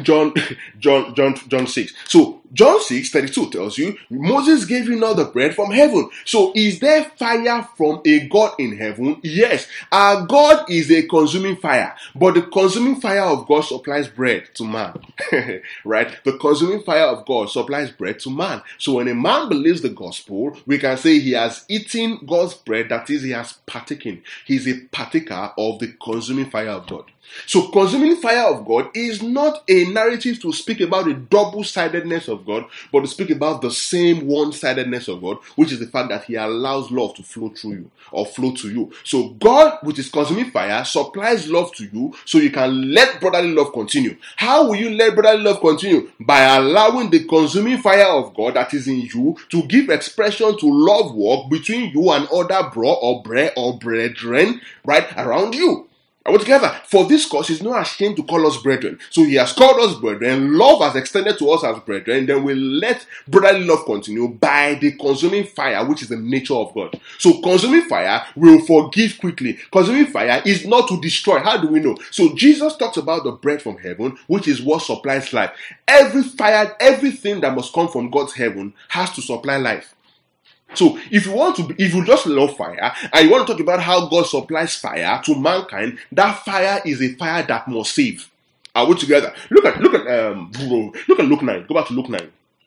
John 6. So John 6:32 tells you Moses gave you not the bread from heaven. So is there fire from a God in heaven? Yes. Our God is a consuming fire, but the consuming fire of God supplies bread to man. Right? The consuming fire of God supplies bread to man. So when a man believes the gospel, we can say he has eaten God's bread, that is, he has partaken. He's a partaker of the consuming fire of God. So consuming fire of God is not a narrative to speak about the double-sidedness of of God, but to speak about the same one-sidedness of God, which is the fact that he allows love to flow through you or flow to you. So God, with his consuming fire, supplies love to you so you can let brotherly love continue. How will you let brotherly love continue? By allowing the consuming fire of God that is in you to give expression to love walk between you and other brethren right around you. Are we together? For this cause, he's not ashamed to call us brethren. So he has called us brethren. Love has extended to us as brethren. Then we let brotherly love continue by the consuming fire, which is the nature of God. So consuming fire will forgive quickly. Consuming fire is not to destroy. How do we know? So Jesus talks about the bread from heaven, which is what supplies life. Every fire, everything that must come from God's heaven has to supply life. So if you just love fire and you want to talk about how God supplies fire to mankind, that fire is a fire that must save. Are we together? Look at Luke 9. Go back to Luke 9.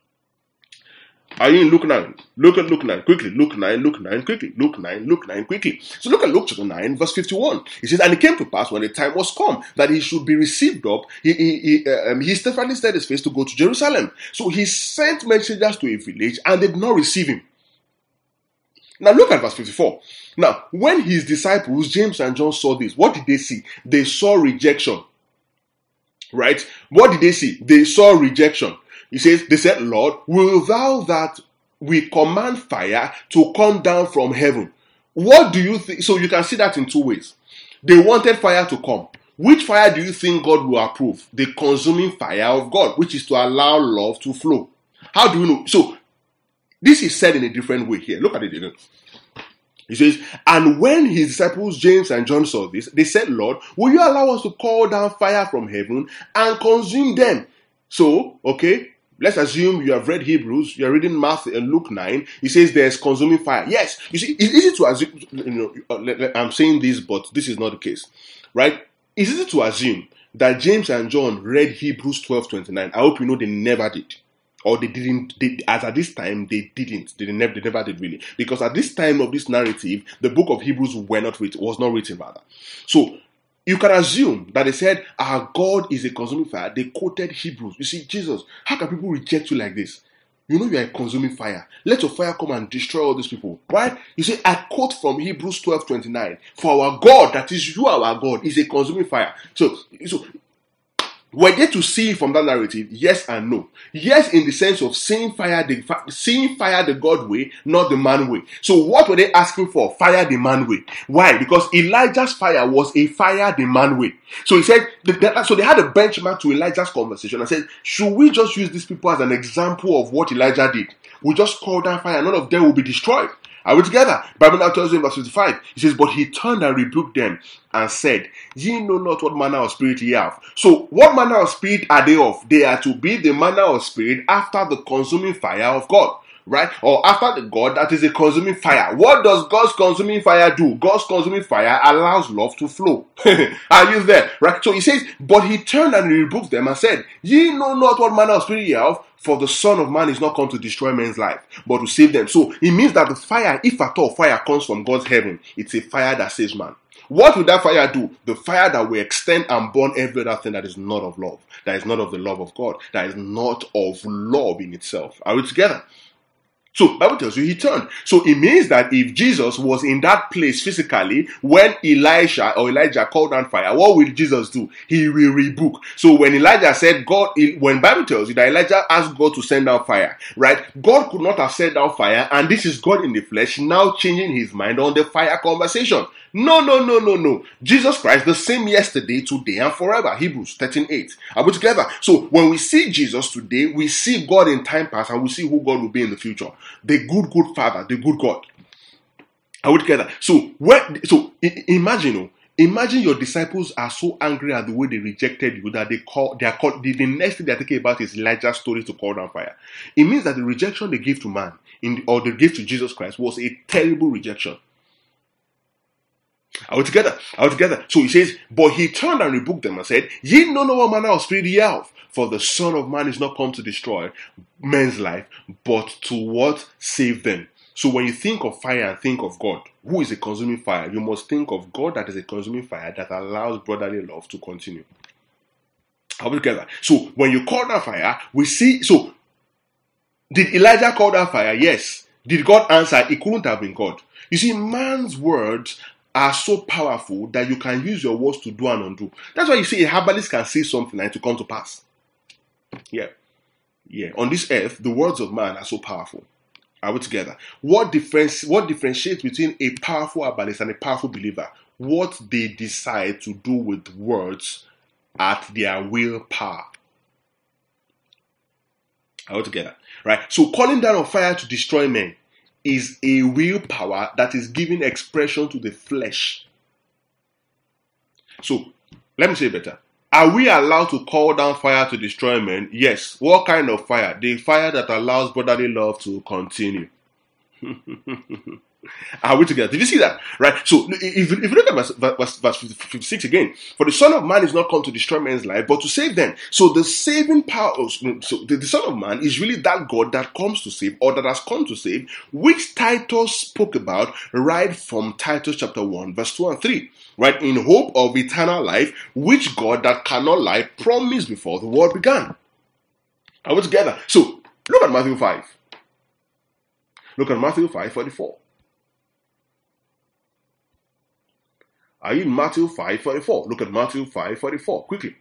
Are you in Luke 9? Look at Luke 9 quickly. Luke 9 quickly. Luke 9 quickly. So look at Luke chapter 9, verse 51. It says, and it came to pass when the time was come that he should be received up, he steadfastly set his face to go to Jerusalem. So he sent messengers to a village and they did not receive him. Now look at verse 54. Now, when his disciples, James and John, saw this, what did they see? They saw rejection. Right? What did they see? They saw rejection. He says, they said, Lord, will thou that we command fire to come down from heaven? What do you think? So you can see that in two ways. They wanted fire to come. Which fire do you think God will approve? The consuming fire of God, which is to allow love to flow. How do you know? So this is said in a different way here. Look at it. He says, and when his disciples James and John saw this, they said, Lord, will you allow us to call down fire from heaven and consume them? So, okay, let's assume you have read Hebrews, you're reading Matthew and Luke 9. He says there's consuming fire. Yes, you see, it's easy to assume, I'm saying this, but this is not the case, right? It's easy to assume that James and John read Hebrews 12:29. I hope you know they never did. Or they didn't, as at this time, they didn't. They never did really. Because at this time of this narrative, the book of Hebrews was not written rather. So, you can assume that they said, our God is a consuming fire. They quoted Hebrews. You see, Jesus, how can people reject you like this? You know you are a consuming fire. Let your fire come and destroy all these people. Right? You see, I quote from Hebrews 12:29. For our God, that is you, our God, is a consuming fire. So were they to see from that narrative? Yes and no. Yes, in the sense of seeing fire the God way, not the man way. So what were they asking for? Fire the man way. Why? Because Elijah's fire was a fire the man way. So he said, so they had a benchmark to Elijah's conversation and said, should we just use these people as an example of what Elijah did? We just call down fire, none of them will be destroyed. Are we together? Bible now tells you in verse 55, it says, but he turned and rebuked them and said, ye know not what manner of spirit ye have. So what manner of spirit are they of? They are to be the manner of spirit after the consuming fire of God. Right? Or after the God that is a consuming fire. What does God's consuming fire do? God's consuming fire allows love to flow. Are you there? Right? So he says, but he turned and rebuked them and said, ye know not what manner of spirit ye have, for the Son of Man is not come to destroy men's life, but to save them. So it means that the fire, if at all fire comes from God's heaven, it's a fire that saves man. What will that fire do? The fire that will extend and burn every other thing that is not of love, that is not of the love of God, that is not of love in itself. Are we together? So, Bible tells you he turned. So, it means that if Jesus was in that place physically when Elijah called down fire, what will Jesus do? He will rebuke. So, when Elijah said when Bible tells you that Elijah asked God to send down fire, right? God could not have sent down fire, and this is God in the flesh now changing his mind on the fire conversation. No. Jesus Christ, the same yesterday, today, and forever. Hebrews 13:8. Are we together? So when we see Jesus today, we see God in time past and we see who God will be in the future. The good Father, the good God. Are we together? So imagine your disciples are so angry at the way they rejected you that the next thing they're thinking about is Elijah's story to call down fire. It means that the rejection they gave to man or they gave to Jesus Christ was a terrible rejection. Are we together? So he says, but he turned and rebuked them and said, ye know not what manner of spirit ye have, for the Son of Man is not come to destroy men's life, but to what? Save them. So when you think of fire and think of God, who is a consuming fire, you must think of God that is a consuming fire that allows brotherly love to continue. Are we together? So when you call that fire, we see, so Did Elijah call that fire? Yes. Did God answer? It couldn't have been God. You see, man's words are so powerful that you can use your words to do and undo. That's why you see a herbalist can say something and it will come to pass. Yeah. Yeah. On this earth, the words of man are so powerful. Are we together? What differentiates between a powerful herbalist and a powerful believer? What they decide to do with words at their willpower. Are we together? Right? So calling down of fire to destroy men is a willpower that is giving expression to the flesh. So, let me say it better. Are we allowed to call down fire to destroy men? Yes. What kind of fire? The fire that allows brotherly love to continue. Are we together? Did you see that? Right? So, if you look at verse 56 again, for the Son of Man is not come to destroy men's life, but to save them. So, the saving power, so the Son of Man is really that God that comes to save, or that has come to save, which Titus spoke about right from Titus chapter 1, verse 2 and 3. Right? In hope of eternal life, which God that cannot lie promised before the world began. Are we together? So, look at Matthew 5. Look at Matthew 5:44. Are you in Matthew 5:44? Look at Matthew 5:44 quickly.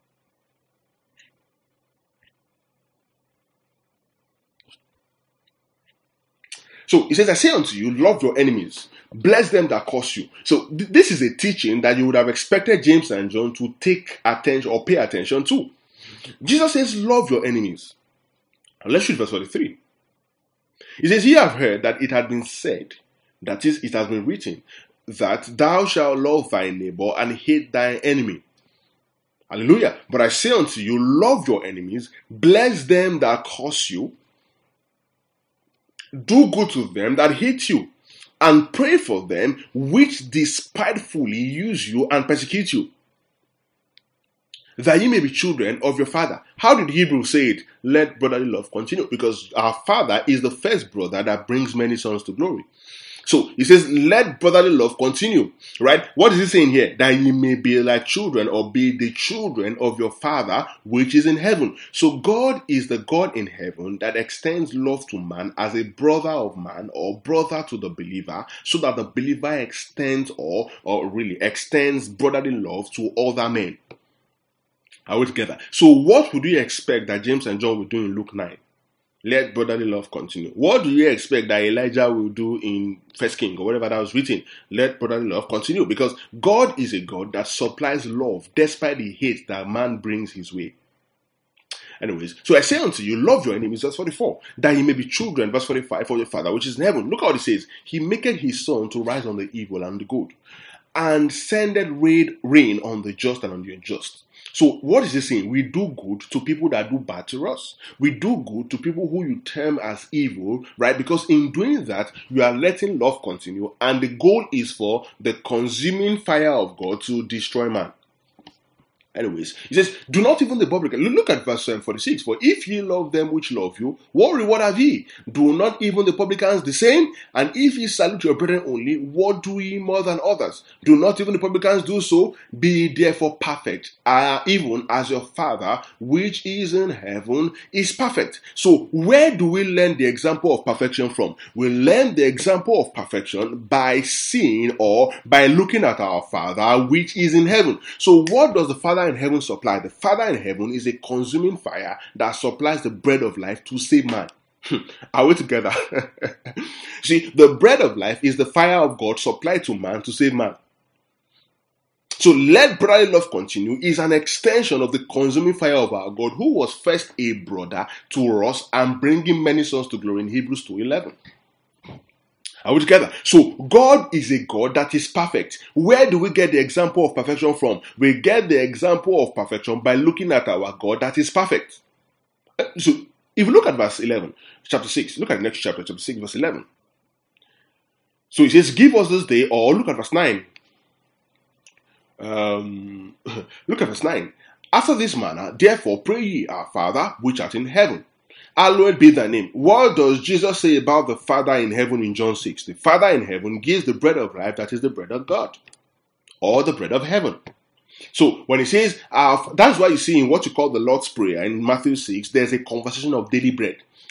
So it says, I say unto you, love your enemies, bless them that curse you. So this is a teaching that you would have expected James and John to take attention or pay attention to. Jesus says, love your enemies. Let's read verse 43. It says, ye have heard that it had been said, that is, it has been written, that thou shalt love thy neighbor and hate thy enemy. Hallelujah. But I say unto you, love your enemies, bless them that curse you, do good to them that hate you, and pray for them which despitefully use you and persecute you, that ye may be children of your Father. How did Hebrews say it? Let brotherly love continue. Because our Father is the first brother that brings many sons to glory. So he says, let brotherly love continue, right? What is he saying here? That ye may be like children, or be the children of your Father which is in heaven. So God is the God in heaven that extends love to man as a brother of man, or brother to the believer, so that the believer extends or really extends brotherly love to other men. Are we together? So what would you expect that James and John will do in Luke 9? Let brotherly love continue. What do you expect that Elijah will do in 1 King or whatever that was written? Let brotherly love continue. Because God is a God that supplies love despite the hate that man brings his way. Anyways, so I say unto you, love your enemies, verse 44, that ye may be children, verse 45, for your Father which is in heaven. Look how it says, he maketh his sun to rise on the evil and the good, and sendeth rain on the just and on the unjust. So what is he saying? We do good to people that do bad to us. We do good to people who you term as evil, right? Because in doing that, you are letting love continue, and the goal is for the consuming fire of God to destroy man. Anyways, he says, do not even the publican. Look at verse 46. For if ye love them which love you, what reward have ye? Do not even the publicans the same? And if ye salute your brethren only, what do ye more than others? Do not even the publicans do so? Be ye therefore perfect, even as your Father which is in heaven is perfect. So where do we learn the example of perfection from? We learn the example of perfection by seeing or by looking at our Father which is in heaven. So what does the Father in heaven supply? The Father in heaven is a consuming fire that supplies the bread of life to save man. Are we together? See, the bread of life is the fire of God supplied to man to save man. So let brotherly love continue is an extension of the consuming fire of our God, who was first a brother to us and bringing many sons to glory in Hebrews 2:11. Are we together? So God is a God that is perfect. Where do we get the example of perfection from? We get the example of perfection by looking at our God that is perfect. So if you look at verse 11, chapter 6, look at the next chapter 6, verse 11. So it says, give us this day, or look at verse 9. Look at verse 9. After this manner, therefore pray ye, our Father which art in heaven, hallowed be thy name. What does Jesus say about the Father in heaven in John 6? The Father in heaven gives the bread of life, that is the bread of God, or the bread of heaven. So when he says, that's why you see in what you call the Lord's Prayer in Matthew 6, there's a conversation of daily bread.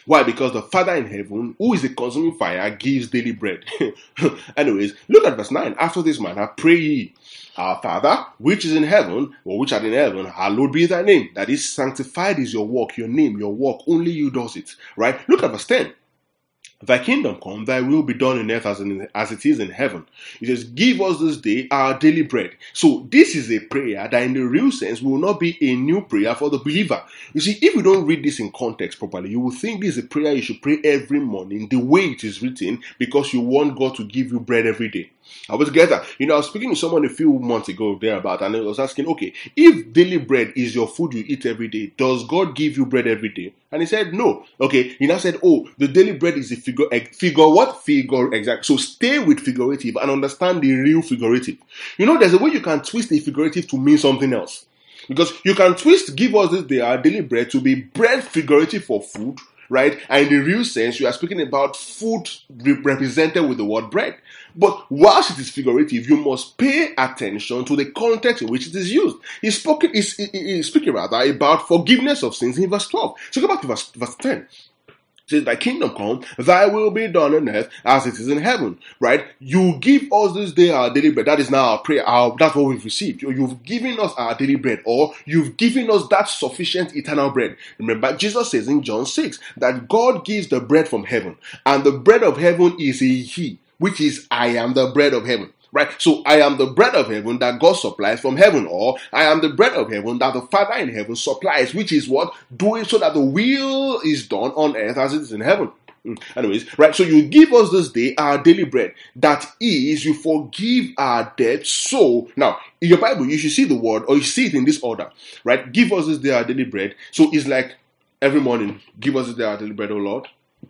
Why? Because the Father in heaven, who is a consuming fire, gives daily bread. Anyways, look at verse 9. After this manner, pray ye, our Father, which is in heaven, or which art in heaven, hallowed be thy name. That is, sanctified is your work, your name, your work. Only you does it. Right? Look at verse 10. Thy kingdom come, thy will be done in earth as it is in heaven. It says, give us this day our daily bread. So this is a prayer that in the real sense will not be a new prayer for the believer. You see, if you don't read this in context properly, you will think this is a prayer you should pray every morning the way it is written because you want God to give you bread every day. I was together. I was speaking to someone a few months ago thereabout, and I was asking, okay, if daily bread is your food you eat every day, does God give you bread every day? And he said, no. Okay, he now said, oh, the daily bread is the figure what? Figure, exact. So stay with figurative and understand the real figurative. There's a way you can twist the figurative to mean something else. Because you can twist, give us this day our daily bread to be bread figurative for food, right? And in the real sense, you are speaking about food represented with the word bread. But whilst it is figurative, you must pay attention to the context in which it is used. He's speaking rather about forgiveness of sins in verse 12. So go back to verse 10. It says, thy kingdom come, thy will be done on earth as it is in heaven. Right? You give us this day our daily bread. That is now our prayer. That's what we've received. You've given us our daily bread, or you've given us that sufficient eternal bread. Remember, Jesus says in John 6 that God gives the bread from heaven, and the bread of heaven is He, which is I am the bread of heaven. Right? So I am the bread of heaven that God supplies from heaven, or I am the bread of heaven that the Father in heaven supplies, which is what? Doing so that the will is done on earth as it is in heaven. Anyways, right? So you give us this day our daily bread. That is, you forgive our debts. So now in your Bible, you should see the word, or you see it in this order, right? Give us this day our daily bread. So it's like every morning, give us this day our daily bread, O Lord.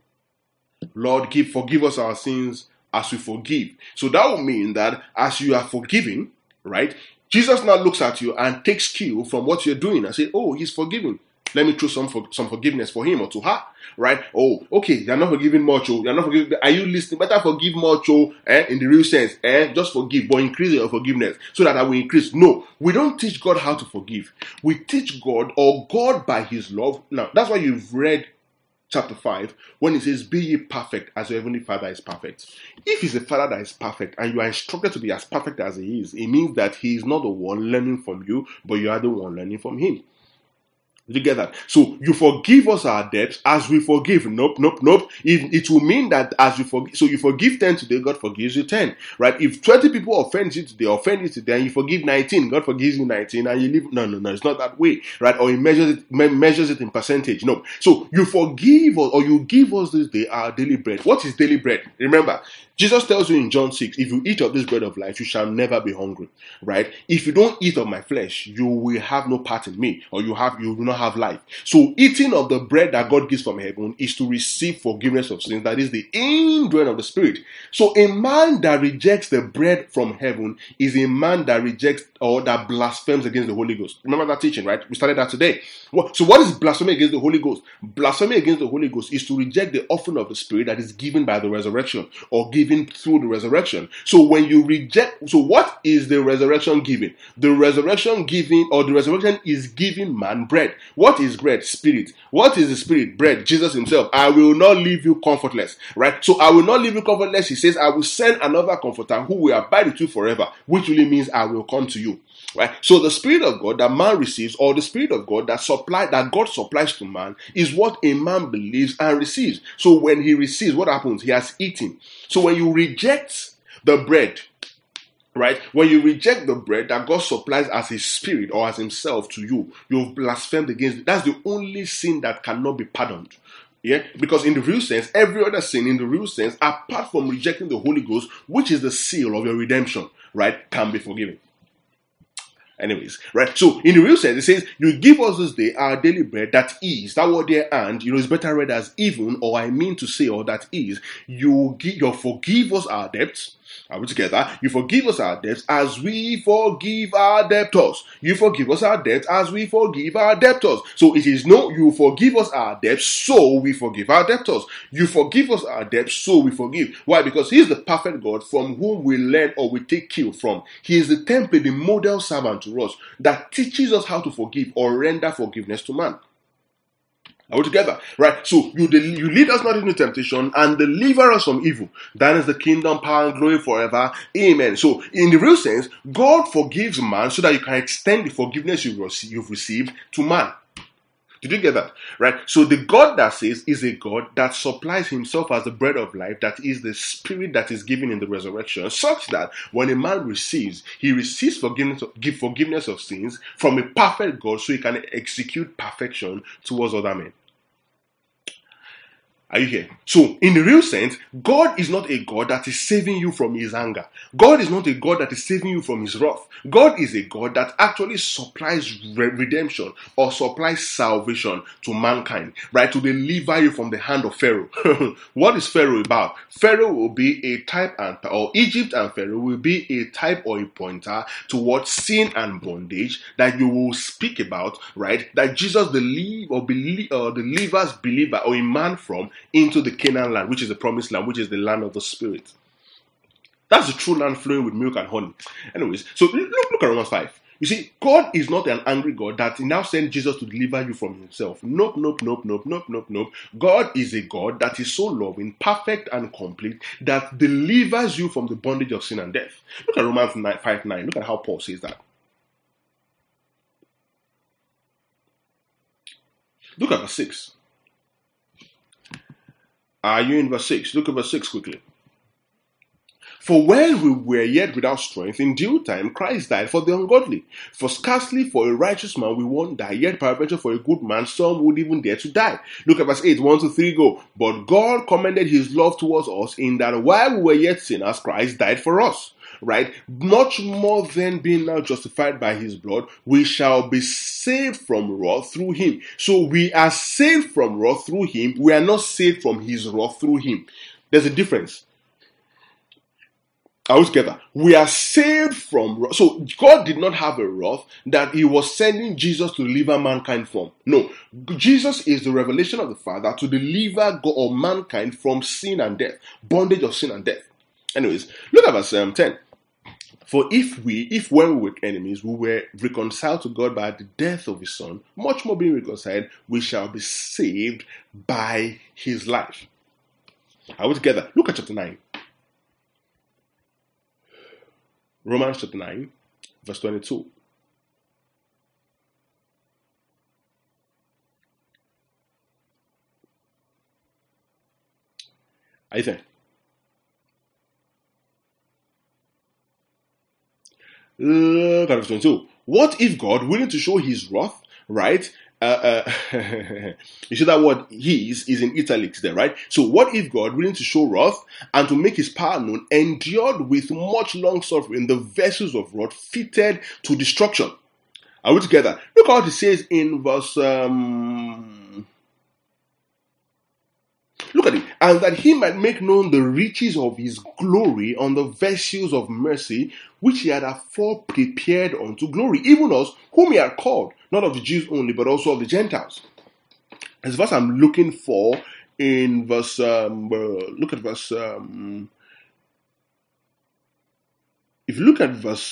Lord, forgive us our sins as we forgive. So that would mean that as you are forgiving, right, Jesus now looks at you and takes cue from what you're doing and say, oh, he's forgiving. Let me throw some forgiveness for him or to her, right? Oh, okay, you're not forgiving much. You're not forgiving. Are you listening? Better forgive much, in the real sense. Just forgive, but increase your forgiveness so that I will increase. No, we don't teach God how to forgive. We teach God, or God by his love. Now, that's why you've read chapter 5, when it says, be ye perfect as your heavenly Father is perfect. If he's a Father that is perfect and you are instructed to be as perfect as he is, it means that he is not the one learning from you, but you are the one learning from him. You get that? So you forgive us our debts as we forgive. Nope. It will mean that as you forgive, so you forgive 10 today, God forgives you 10. Right? If 20 people offend you today, and you forgive 19, God forgives you 19, and you leave. No, it's not that way. Right? Or he measures it in percentage. No. So you forgive us, or you give us this day our daily bread. What is daily bread? Remember, Jesus tells you in John 6, if you eat of this bread of life, you shall never be hungry. Right? If you don't eat of my flesh, you will have no part in me, or you will not have life. So eating of the bread that God gives from heaven is to receive forgiveness of sins. That is the indwelling of the Spirit. So a man that rejects the bread from heaven is a man that rejects or that blasphemes against the Holy Ghost. Remember that teaching, right? We started that today. So what is blasphemy against the Holy Ghost? Blasphemy against the Holy Ghost is to reject the offering of the Spirit that is given by the resurrection, or given through the resurrection. So when you reject, so what is the resurrection giving? The resurrection is giving man bread. What is bread? Spirit. What is the Spirit? Bread. Jesus himself. I will not leave you comfortless. Right? So I will not leave you comfortless. He says, I will send another comforter who will abide with you forever, which really means I will come to you. Right? So the Spirit of God that man receives, or the Spirit of God that God supplies to man, is what a man believes and receives. So when he receives, what happens? He has eaten. So when you reject the bread, right? When you reject the bread that God supplies as his Spirit or as himself to you, you've blasphemed against it. That's the only sin that cannot be pardoned. Yeah, because in the real sense, every other sin in the real sense, apart from rejecting the Holy Ghost, which is the seal of your redemption, right, can be forgiven. Anyways, right? So in the real sense, it says, you give us this day our daily bread, that word there, and is better read as even, or I mean to say, or that is, you forgive us our debts. Are we together? You forgive us our debts as we forgive our debtors. You forgive us our debts as we forgive our debtors. So it is no, you forgive us our debts, so we forgive our debtors. You forgive us our debts, so we forgive. Why? Because he is the perfect God from whom we learn or we take cue from. He is the template, the model servant to us that teaches us how to forgive or render forgiveness to man. Are we together? Right? So you lead us not into temptation and deliver us from evil. That is the kingdom, power, and glory forever. Amen. So in the real sense, God forgives man so that you can extend the forgiveness you've received to man. Did you get that? Right? So the God that says is a God that supplies himself as the bread of life, that is the spirit that is given in the resurrection, such that when a man receives, he receives forgiveness of sins from a perfect God so he can execute perfection towards other men. Are you here? So, in the real sense, God is not a God that is saving you from his anger. God is not a God that is saving you from his wrath. God is a God that actually supplies redemption or supplies salvation to mankind, right? To deliver you from the hand of Pharaoh. What is Pharaoh about? Pharaoh will be a type or Egypt and Pharaoh will be a type or a pointer towards sin and bondage that you will speak about, right? That Jesus delivers believer or a man from into the Canaan land, which is the promised land, which is the land of the Spirit. That's the true land flowing with milk and honey. Anyways, so look at Romans 5. You see, God is not an angry God that now sent Jesus to deliver you from himself. Nope. God is a God that is so loving, perfect, and complete that delivers you from the bondage of sin and death. Look at Romans 5:9. Look at how Paul says that. Look at verse 6. Are you in verse 6? Look at verse 6 quickly. For when we were yet without strength, in due time Christ died for the ungodly. For scarcely for a righteous man we won't die, yet peradventure for a good man some would even dare to die. Look at verse 8, 1 to 3 go. But God commended his love towards us in that while we were yet sinners, Christ died for us. Right? Much more than being now justified by his blood, we shall be saved from wrath through him. So we are saved from wrath through him. We are not saved from his wrath through him. There's a difference. Are we together? We are saved from wrath. So God did not have a wrath that he was sending Jesus to deliver mankind from. No. Jesus is the revelation of the Father to deliver God or mankind from sin and death. Bondage of sin and death. Anyways, look at verse 10. For if when we were enemies, we were reconciled to God by the death of his Son, much more being reconciled, we shall be saved by his life. Are we together? Look at chapter 9. Romans chapter 9, verse 22. Are you there? Look at verse 22. What if God, willing to show his wrath, right? You see that word his is in italics there, right? So what if God, willing to show wrath and to make his power known, endured with much long suffering the vessels of wrath fitted to destruction? Are we together? Look how it says in verse look at it. And that he might make known the riches of his glory on the vessels of mercy, which he had afore prepared unto glory, even us, whom he had called, not of the Jews only, but also of the Gentiles. As verse I'm looking for in verse, look at verse, if you look at verse,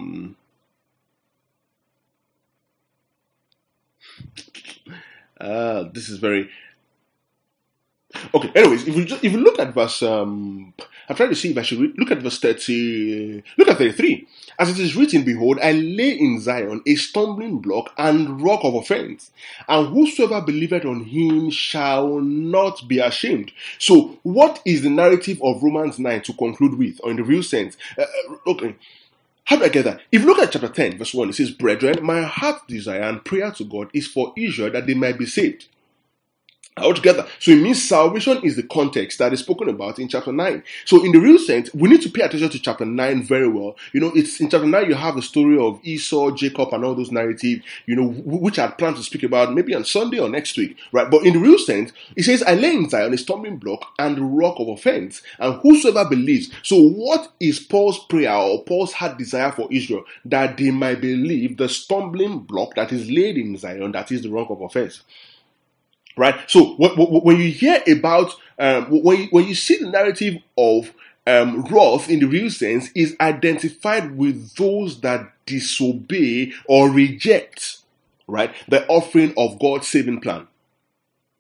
this is very, okay, anyways, if you look at verse, I'm trying to see if I should look at verse 30, look at 33. As it is written, behold, I lay in Zion a stumbling block and rock of offense, and whosoever believeth on him shall not be ashamed. So, what is the narrative of Romans 9 to conclude with, or in the real sense? Okay. How do I get that? If you look at chapter 10, verse 1, it says, Brethren, my heart's desire and prayer to God is for Israel that they might be saved. Altogether. So it means salvation is the context that is spoken about in chapter 9. So in the real sense, we need to pay attention to chapter 9 very well. You know, it's in chapter 9 you have the story of Esau, Jacob, and all those narratives, you know, which I plan to speak about maybe on Sunday or next week, right? But in the real sense, it says, I lay in Zion a stumbling block and rock of offense, and whosoever believes. So what is Paul's prayer or Paul's heart desire for Israel? That they might believe the stumbling block that is laid in Zion, that is the rock of offense. Right. So when you hear about when you see the narrative of wrath in the real sense is identified with those that disobey or reject, right, the offering of God's saving plan.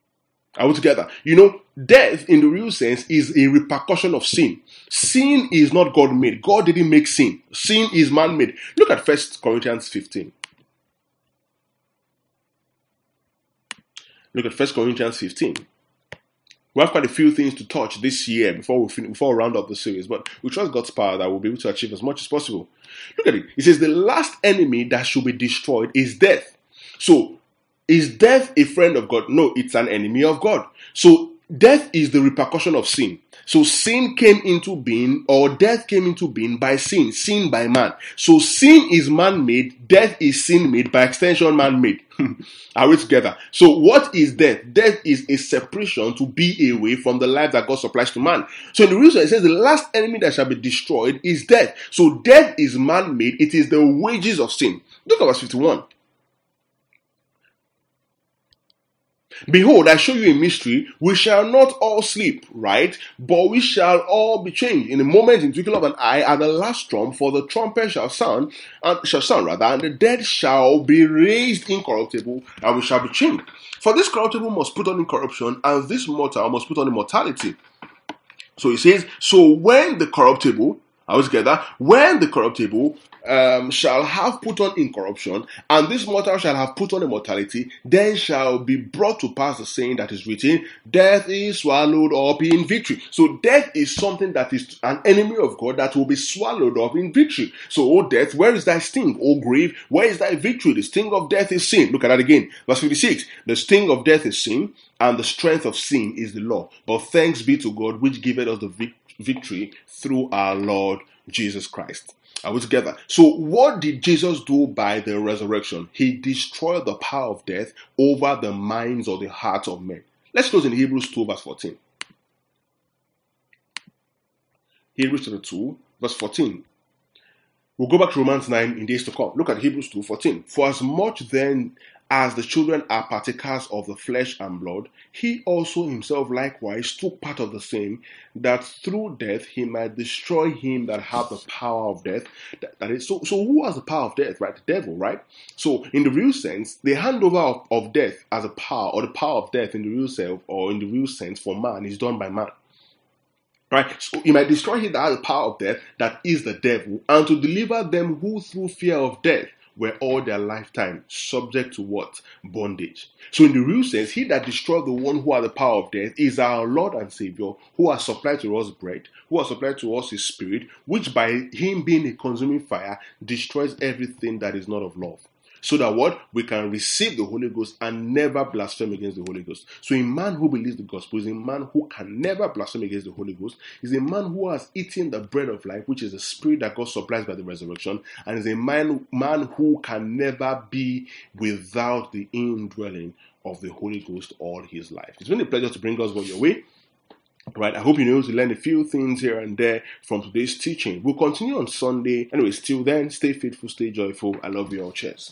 Are we together? You know, death in the real sense is a repercussion of sin. Sin is not God made. God didn't make sin. Sin is man made. Look at 1 Corinthians 15. Look at 1 Corinthians 15. We have quite a few things to touch this year before we round up the series, but we trust God's power that we'll be able to achieve as much as possible. Look at it. It says the last enemy that should be destroyed is death. So, is death a friend of God? No, it's an enemy of God. So, death is the repercussion of sin. So sin came into being, or death came into being by sin by man. So sin is man-made, death is sin-made, by extension man-made. Are we together? So what is death? Death is a separation to be away from the life that God supplies to man. So in the reason it says the last enemy that shall be destroyed is death. So death is man-made, it is the wages of sin. Look at verse 51. Behold, I show you a mystery. We shall not all sleep, right? But we shall all be changed in a moment, in the twinkling of an eye, at the last trump. For the trumpet shall sound, and the dead shall be raised incorruptible, and we shall be changed. For this corruptible must put on incorruption, and this mortal must put on immortality. So he says, so when the corruptible, when the corruptible shall have put on incorruption, and this mortal shall have put on immortality, then shall be brought to pass the saying that is written, death is swallowed up in victory. So death is something that is an enemy of God that will be swallowed up in victory. So, O death, where is thy sting? O grave, where is thy victory? The sting of death is sin. Look at that again. Verse 56. The sting of death is sin, and the strength of sin is the law. But thanks be to God, which giveth us the victory through our Lord Jesus Christ. Are we together? So what did Jesus do by the resurrection? He destroyed the power of death over the minds or the hearts of men. Let's close in Hebrews 2 verse 14. Hebrews chapter 2 verse 14. We'll go back to Romans 9 in days to come. Look at Hebrews 2:14. For as much then as the children are partakers of the flesh and blood, he also himself likewise took part of the same, that through death he might destroy him that had the power of death. That is, so who has the power of death, right? The devil, right? So in the real sense, the handover of death as a power, or the power of death in the real self, or in the real sense for man, is done by man. Right? So he might destroy him that has the power of death, that is the devil, and to deliver them who through fear of death were all their lifetime subject to what? Bondage. So in the real sense, he that destroyed the one who has the power of death is our Lord and Savior, who has supplied to us bread, who has supplied to us his spirit, which by him being a consuming fire destroys everything that is not of love. So that what? We can receive the Holy Ghost and never blaspheme against the Holy Ghost. So a man who believes the gospel is a man who can never blaspheme against the Holy Ghost, is a man who has eaten the bread of life, which is the spirit that God supplies by the resurrection, and is a man who can never be without the indwelling of the Holy Ghost all his life. It's been a pleasure to bring us your way. Right, I hope you're able to learn a few things here and there from today's teaching. We'll continue on Sunday. Anyways, till then, stay faithful, stay joyful. I love you all. Cheers.